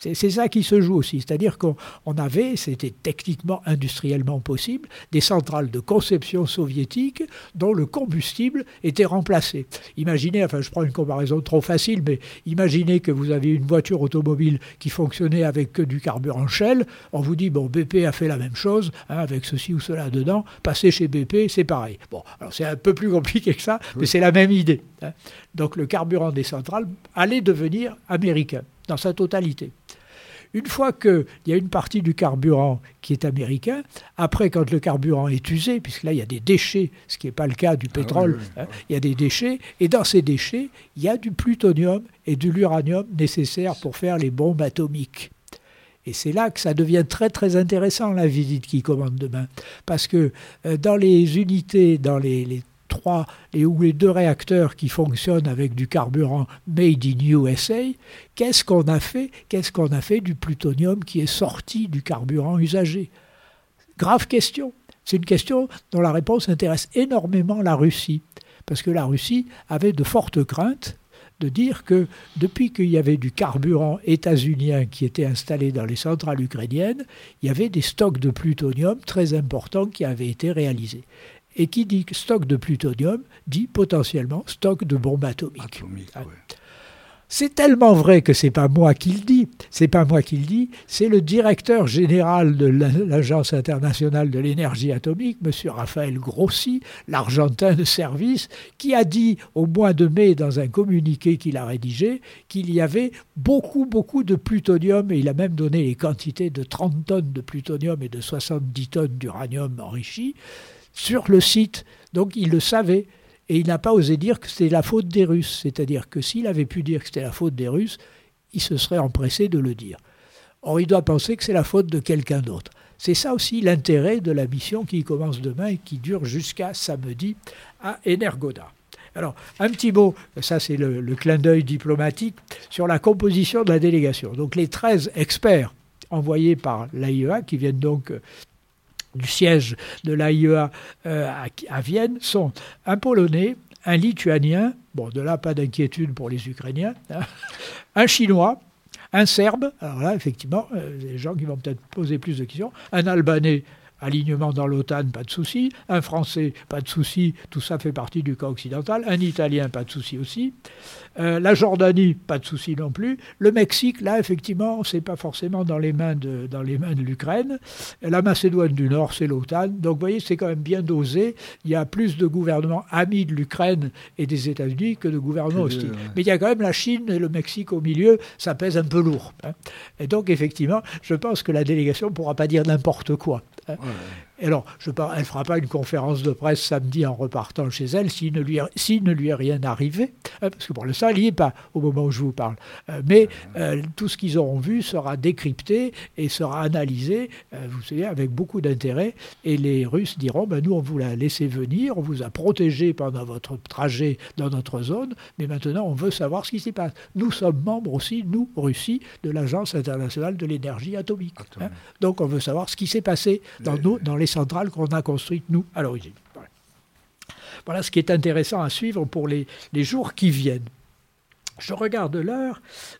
C'est ça qui se joue aussi. C'est-à-dire qu'on avait, c'était techniquement, industriellement possible, des centrales de conception soviétique dont le combustible était remplacé. Imaginez, enfin je prends une comparaison trop facile, mais imaginez que vous aviez une voiture automobile qui fonctionnait avec que du carburant Shell. On vous dit, bon, BP a fait la même chose, avec ceci ou cela dedans, passez chez BP, c'est pareil. Bon, alors c'est un peu plus compliqué que ça, mais c'est la même idée. Donc le carburant des centrales allait devenir américain, dans sa totalité. Une fois qu'il y a une partie du carburant qui est américain, après quand le carburant est usé, puisque là il y a des déchets, ce qui n'est pas le cas du pétrole, il y a des déchets, et dans ces déchets, il y a du plutonium et de l'uranium nécessaires pour faire les bombes atomiques. Et c'est là que ça devient très très intéressant, la visite qui commence demain. Parce que dans les unités, dans les 3 ou les 2 réacteurs qui fonctionnent avec du carburant made in USA, qu'est-ce qu'on a fait du plutonium qui est sorti du carburant usagé? Grave question. C'est une question dont la réponse intéresse énormément la Russie. Parce que la Russie avait de fortes craintes de dire que depuis qu'il y avait du carburant états-unien qui était installé dans les centrales ukrainiennes, il y avait des stocks de plutonium très importants qui avaient été réalisés. Et qui dit stock de plutonium dit potentiellement stock de bombes atomiques. C'est tellement vrai que c'est pas moi qui le dis. C'est pas moi qui le dis. C'est le directeur général de l'Agence internationale de l'énergie atomique, M. Raphaël Grossi, l'Argentin de service, qui a dit au mois de mai dans un communiqué qu'il a rédigé qu'il y avait beaucoup de plutonium, et il a même donné les quantités de 30 tonnes de plutonium et de 70 tonnes d'uranium enrichi sur le site. Donc il le savait. Et il n'a pas osé dire que c'était la faute des Russes. C'est-à-dire que s'il avait pu dire que c'était la faute des Russes, il se serait empressé de le dire. Or, il doit penser que c'est la faute de quelqu'un d'autre. C'est ça aussi l'intérêt de la mission qui commence demain et qui dure jusqu'à samedi à Energoda. Alors, un petit mot, ça c'est le clin d'œil diplomatique, sur la composition de la délégation. Donc les 13 experts envoyés par l'AIEA, qui viennent donc du siège de l'AIEA à Vienne, sont un Polonais, un Lituanien, bon de là pas d'inquiétude pour les Ukrainiens, un Chinois, un Serbe, alors là effectivement, les gens qui vont peut-être poser plus de questions, un Albanais, alignement dans l'OTAN, pas de souci, un Français, pas de souci, tout ça fait partie du camp occidental, un Italien, pas de souci aussi, la Jordanie, pas de souci non plus, le Mexique, là effectivement, c'est pas forcément dans les mains de l'Ukraine, la Macédoine du Nord, c'est l'OTAN, donc vous voyez, c'est quand même bien dosé, il y a plus de gouvernements amis de l'Ukraine et des États-Unis que de gouvernements hostiles. Mais il y a quand même la Chine et le Mexique au milieu, ça pèse un peu lourd. Et donc effectivement, je pense que la délégation ne pourra pas dire n'importe quoi. Et alors, elle ne fera pas une conférence de presse samedi en repartant chez elle s'il ne lui est rien arrivé, parce que pour l'instant, il n'y est pas au moment où je vous parle. Mais tout ce qu'ils auront vu sera décrypté et sera analysé, vous savez, avec beaucoup d'intérêt. Et les Russes diront, nous, on vous l'a laissé venir, on vous a protégé pendant votre trajet dans notre zone, mais maintenant, on veut savoir ce qui s'y passe. Nous sommes membres aussi, nous, Russie, de l'Agence internationale de l'énergie atomique. Donc, on veut savoir ce qui s'est passé dans les centrales qu'on a construites, nous, à l'origine. Voilà ce qui est intéressant à suivre pour les jours qui viennent. Je regarde l'heure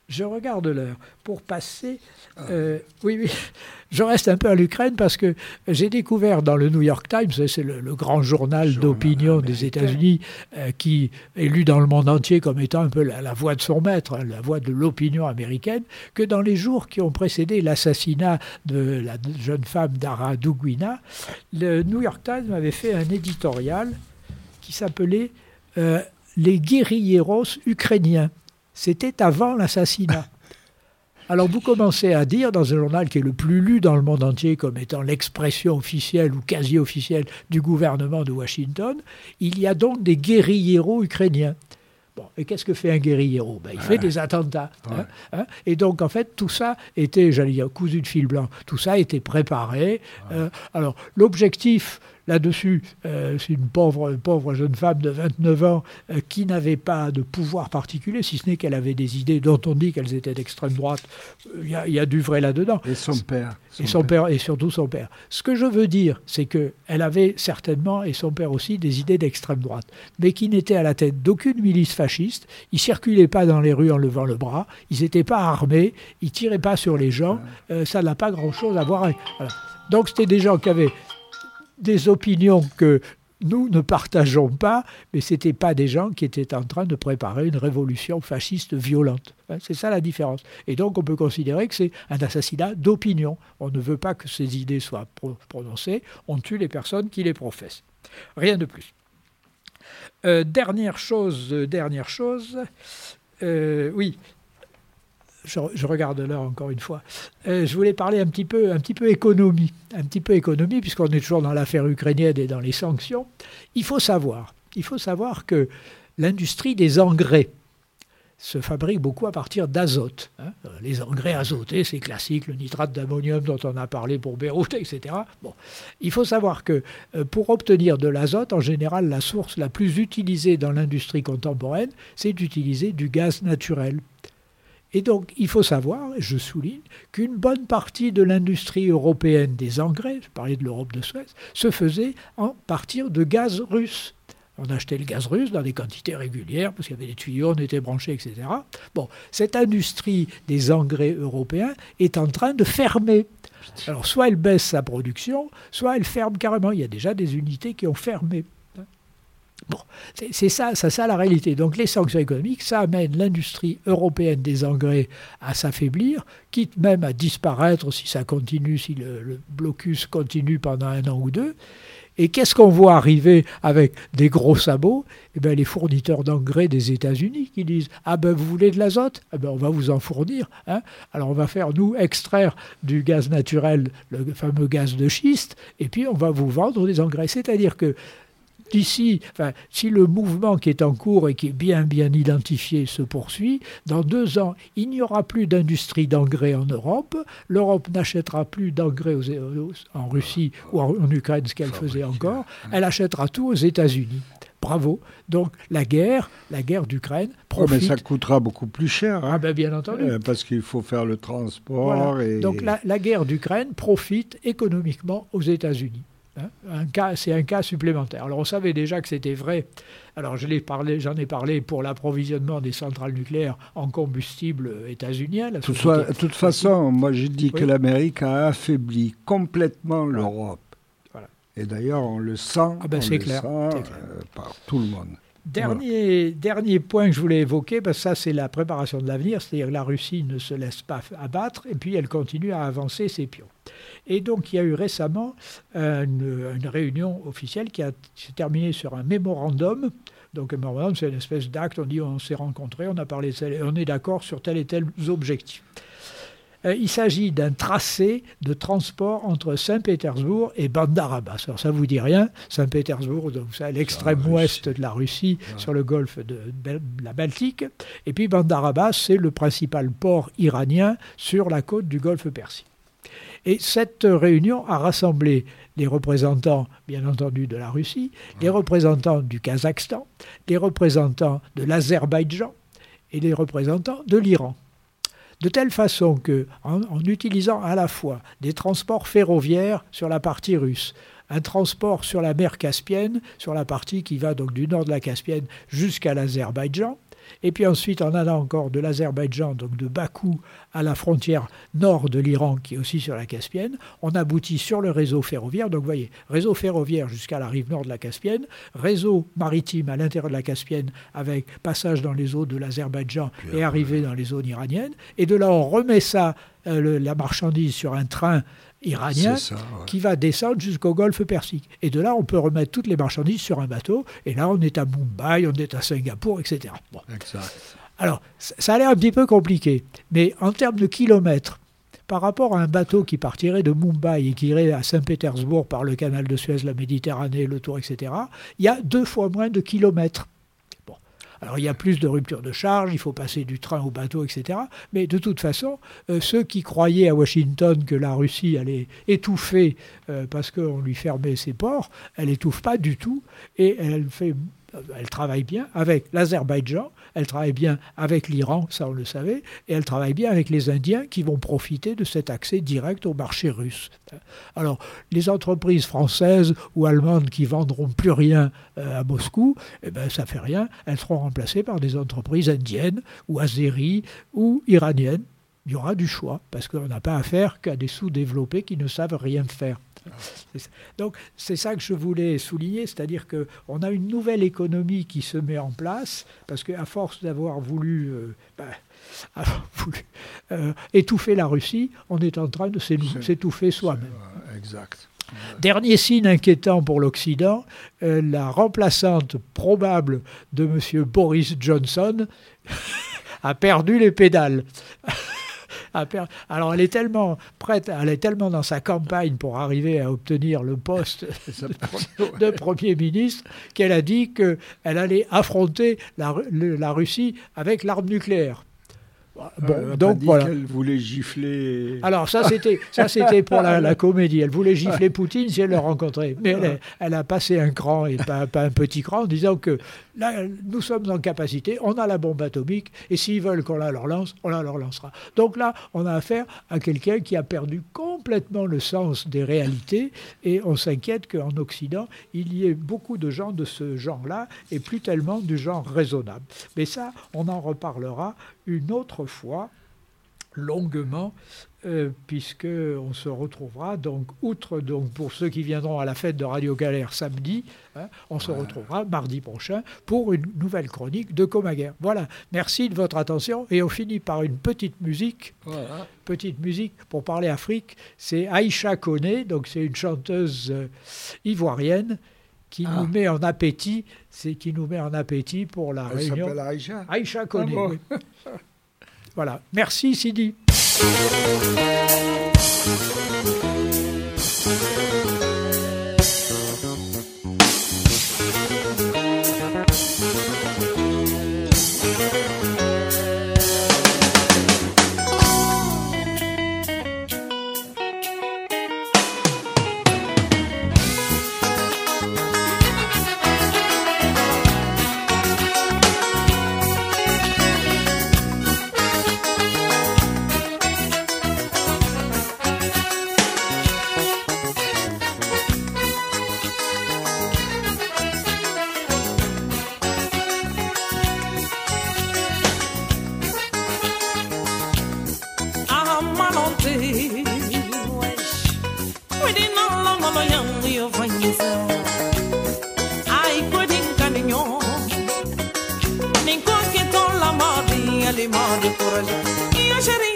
pour passer... oui, je reste un peu à l'Ukraine parce que j'ai découvert dans le New York Times, c'est le grand journal d'opinion des États-Unis qui est lu dans le monde entier comme étant un peu la voix de son maître, la voix de l'opinion américaine, que dans les jours qui ont précédé l'assassinat de la jeune femme Dara Dugina, le New York Times avait fait un éditorial qui s'appelait « Les guérilleros ukrainiens ». C'était avant l'assassinat. Alors vous commencez à dire, dans un journal qui est le plus lu dans le monde entier comme étant l'expression officielle ou quasi officielle du gouvernement de Washington, il y a donc des guérilleros ukrainiens. Bon, et qu'est-ce que fait un guérillero ? Il fait des attentats. Et donc, en fait, tout ça était, j'allais dire, cousu de fil blanc. Tout ça était préparé. Alors, l'objectif là-dessus, c'est une pauvre jeune femme de 29 ans qui n'avait pas de pouvoir particulier, si ce n'est qu'elle avait des idées dont on dit qu'elles étaient d'extrême droite. Il y a du vrai là-dedans. Et son père. Et surtout son père. Ce que je veux dire, c'est qu'elle avait certainement, et son père aussi, des idées d'extrême droite, mais qui n'étaient à la tête d'aucune milice fasciste. Ils ne circulaient pas dans les rues en levant le bras, ils n'étaient pas armés, ils ne tiraient pas sur les gens. Ça n'a pas grand-chose à voir avec... Voilà. Donc c'était des gens qui avaient des opinions que nous ne partageons pas, mais ce n'étaient pas des gens qui étaient en train de préparer une révolution fasciste violente. C'est ça la différence. Et donc on peut considérer que c'est un assassinat d'opinion. On ne veut pas que ces idées soient prononcées, on tue les personnes qui les professent. Rien de plus. Dernière chose, oui. Je regarde l'heure encore une fois. Je voulais parler un petit peu économie, puisqu'on est toujours dans l'affaire ukrainienne et dans les sanctions. Il faut savoir que l'industrie des engrais se fabrique beaucoup à partir d'azote. Les engrais azotés, c'est classique, le nitrate d'ammonium dont on a parlé pour Beyrouth, etc. Bon. Il faut savoir que pour obtenir de l'azote, en général, la source la plus utilisée dans l'industrie contemporaine, c'est d'utiliser du gaz naturel. Et donc, il faut savoir, et je souligne, qu'une bonne partie de l'industrie européenne des engrais, je parlais de l'Europe de Suez, se faisait à partir de gaz russe. On achetait le gaz russe dans des quantités régulières, parce qu'il y avait des tuyaux, on était branchés, etc. Bon, cette industrie des engrais européens est en train de fermer. Alors, soit elle baisse sa production, soit elle ferme carrément. Il y a déjà des unités qui ont fermé. Bon, c'est ça la réalité. Donc les sanctions économiques, ça amène l'industrie européenne des engrais à s'affaiblir, quitte même à disparaître si ça continue, si le blocus continue pendant 1 an ou 2. Et qu'est-ce qu'on voit arriver avec des gros sabots ? Eh bien, les fournisseurs d'engrais des États-Unis qui disent « Ah ben, vous voulez de l'azote ? Eh ben, on va vous en fournir. Alors, on va faire, nous, extraire du gaz naturel, le fameux gaz de schiste, et puis on va vous vendre des engrais. » C'est-à-dire que d'ici, si le mouvement qui est en cours et qui est bien identifié se poursuit, dans 2 ans, il n'y aura plus d'industrie d'engrais en Europe. L'Europe n'achètera plus d'engrais en Russie ou en Ukraine, ce qu'elle faisait encore. Elle achètera tout aux États-Unis. Bravo. Donc la guerre d'Ukraine profite. Mais ça coûtera beaucoup plus cher. Ah ben, bien entendu. Parce qu'il faut faire le transport. Voilà. Donc la guerre d'Ukraine profite économiquement aux États-Unis. C'est un cas supplémentaire. Alors on savait déjà que c'était vrai. Alors j'en ai parlé pour l'approvisionnement des centrales nucléaires en combustible états-unien. De toute façon, moi j'ai dit que l'Amérique a affaibli complètement l'Europe. Voilà. Et d'ailleurs on le sent, clair. Par tout le monde. Dernier point que je voulais évoquer, parce que ça c'est la préparation de l'avenir, c'est-à-dire que la Russie ne se laisse pas abattre et puis elle continue à avancer ses pions. Et donc il y a eu récemment une réunion officielle qui s'est terminée sur un mémorandum. Donc un mémorandum, c'est une espèce d'acte, on s'est rencontrés, on a parlé, on est d'accord sur tel et tel objectif. Il s'agit d'un tracé de transport entre Saint-Pétersbourg et Bandar Abbas. Alors ça ne vous dit rien, Saint-Pétersbourg, donc c'est à l'extrême ouest de la Russie, sur le golfe de la Baltique. Et puis Bandar Abbas, c'est le principal port iranien sur la côte du golfe Persique. Et cette réunion a rassemblé les représentants, bien entendu, de la Russie, les représentants du Kazakhstan, les représentants de l'Azerbaïdjan et les représentants de l'Iran. De telle façon qu'en utilisant à la fois des transports ferroviaires sur la partie russe, un transport sur la mer Caspienne, sur la partie qui va donc du nord de la Caspienne jusqu'à l'Azerbaïdjan, et puis ensuite en allant encore de l'Azerbaïdjan, donc de Bakou, à la frontière nord de l'Iran, qui est aussi sur la Caspienne, on aboutit sur le réseau ferroviaire. Donc vous voyez, réseau ferroviaire jusqu'à la rive nord de la Caspienne, réseau maritime à l'intérieur de la Caspienne, avec passage dans les eaux de l'Azerbaïdjan et arrivée dans les zones iraniennes. Et de là, on remet ça, la marchandise, sur un train iranien qui va descendre jusqu'au golfe Persique. Et de là, on peut remettre toutes les marchandises sur un bateau. Et là, on est à Mumbai, on est à Singapour, etc. Bon. Exact. Alors, ça a l'air un petit peu compliqué. Mais en termes de kilomètres, par rapport à un bateau qui partirait de Mumbai et qui irait à Saint-Pétersbourg par le canal de Suez, la Méditerranée, le Tour, etc., il y a 2 fois moins de kilomètres. Bon. Alors il y a plus de rupture de charge, il faut passer du train au bateau, etc. Mais de toute façon, ceux qui croyaient à Washington que la Russie allait étouffer parce qu'on lui fermait ses ports, elle n'étouffe pas du tout et elle travaille bien avec l'Azerbaïdjan, elle travaille bien avec l'Iran, ça on le savait, et elle travaille bien avec les Indiens qui vont profiter de cet accès direct au marché russe. Alors, les entreprises françaises ou allemandes qui vendront plus rien à Moscou, eh ben, ça fait rien, elles seront remplacées par des entreprises indiennes ou azéries ou iraniennes. Il y aura du choix, parce qu'on n'a pas affaire qu'à des sous-développés qui ne savent rien faire. Donc c'est ça que je voulais souligner, c'est-à-dire qu'on a une nouvelle économie qui se met en place, parce qu'à force d'avoir voulu étouffer la Russie, on est en train de s'étouffer soi-même. Exact. Dernier signe inquiétant pour l'Occident, la remplaçante probable de M. Boris Johnson a perdu les pédales. Alors elle est tellement prête, elle est tellement dans sa campagne pour arriver à obtenir le poste de Premier ministre qu'elle a dit qu'elle allait affronter la Russie avec l'arme nucléaire. Bon, donc voilà. Elle voulait gifler. Alors ça c'était pour la comédie. Elle voulait gifler Poutine si elle le rencontrait. Mais elle a passé un cran et pas un petit cran en disant que là nous sommes en capacité, on a la bombe atomique et s'ils veulent qu'on la leur lance, on la leur lancera. Donc là on a affaire à quelqu'un qui a perdu complètement le sens des réalités et on s'inquiète qu'en Occident il y ait beaucoup de gens de ce genre-là et plus tellement du genre raisonnable. Mais ça on en reparlera une autre fois, longuement, puisqu'on se retrouvera, donc, outre donc, pour ceux qui viendront à la fête de Radio Galère samedi, on se retrouvera mardi prochain pour une nouvelle chronique de Comaguère. Voilà, merci de votre attention, et on finit par une petite musique. Voilà. Petite musique pour parler Afrique, c'est Aïcha Koné, donc c'est une chanteuse ivoirienne, qui nous met en appétit, pour la réunion. Elle s'appelle Aïcha. Aïcha Koné, oui. Voilà. Merci Sidi. Io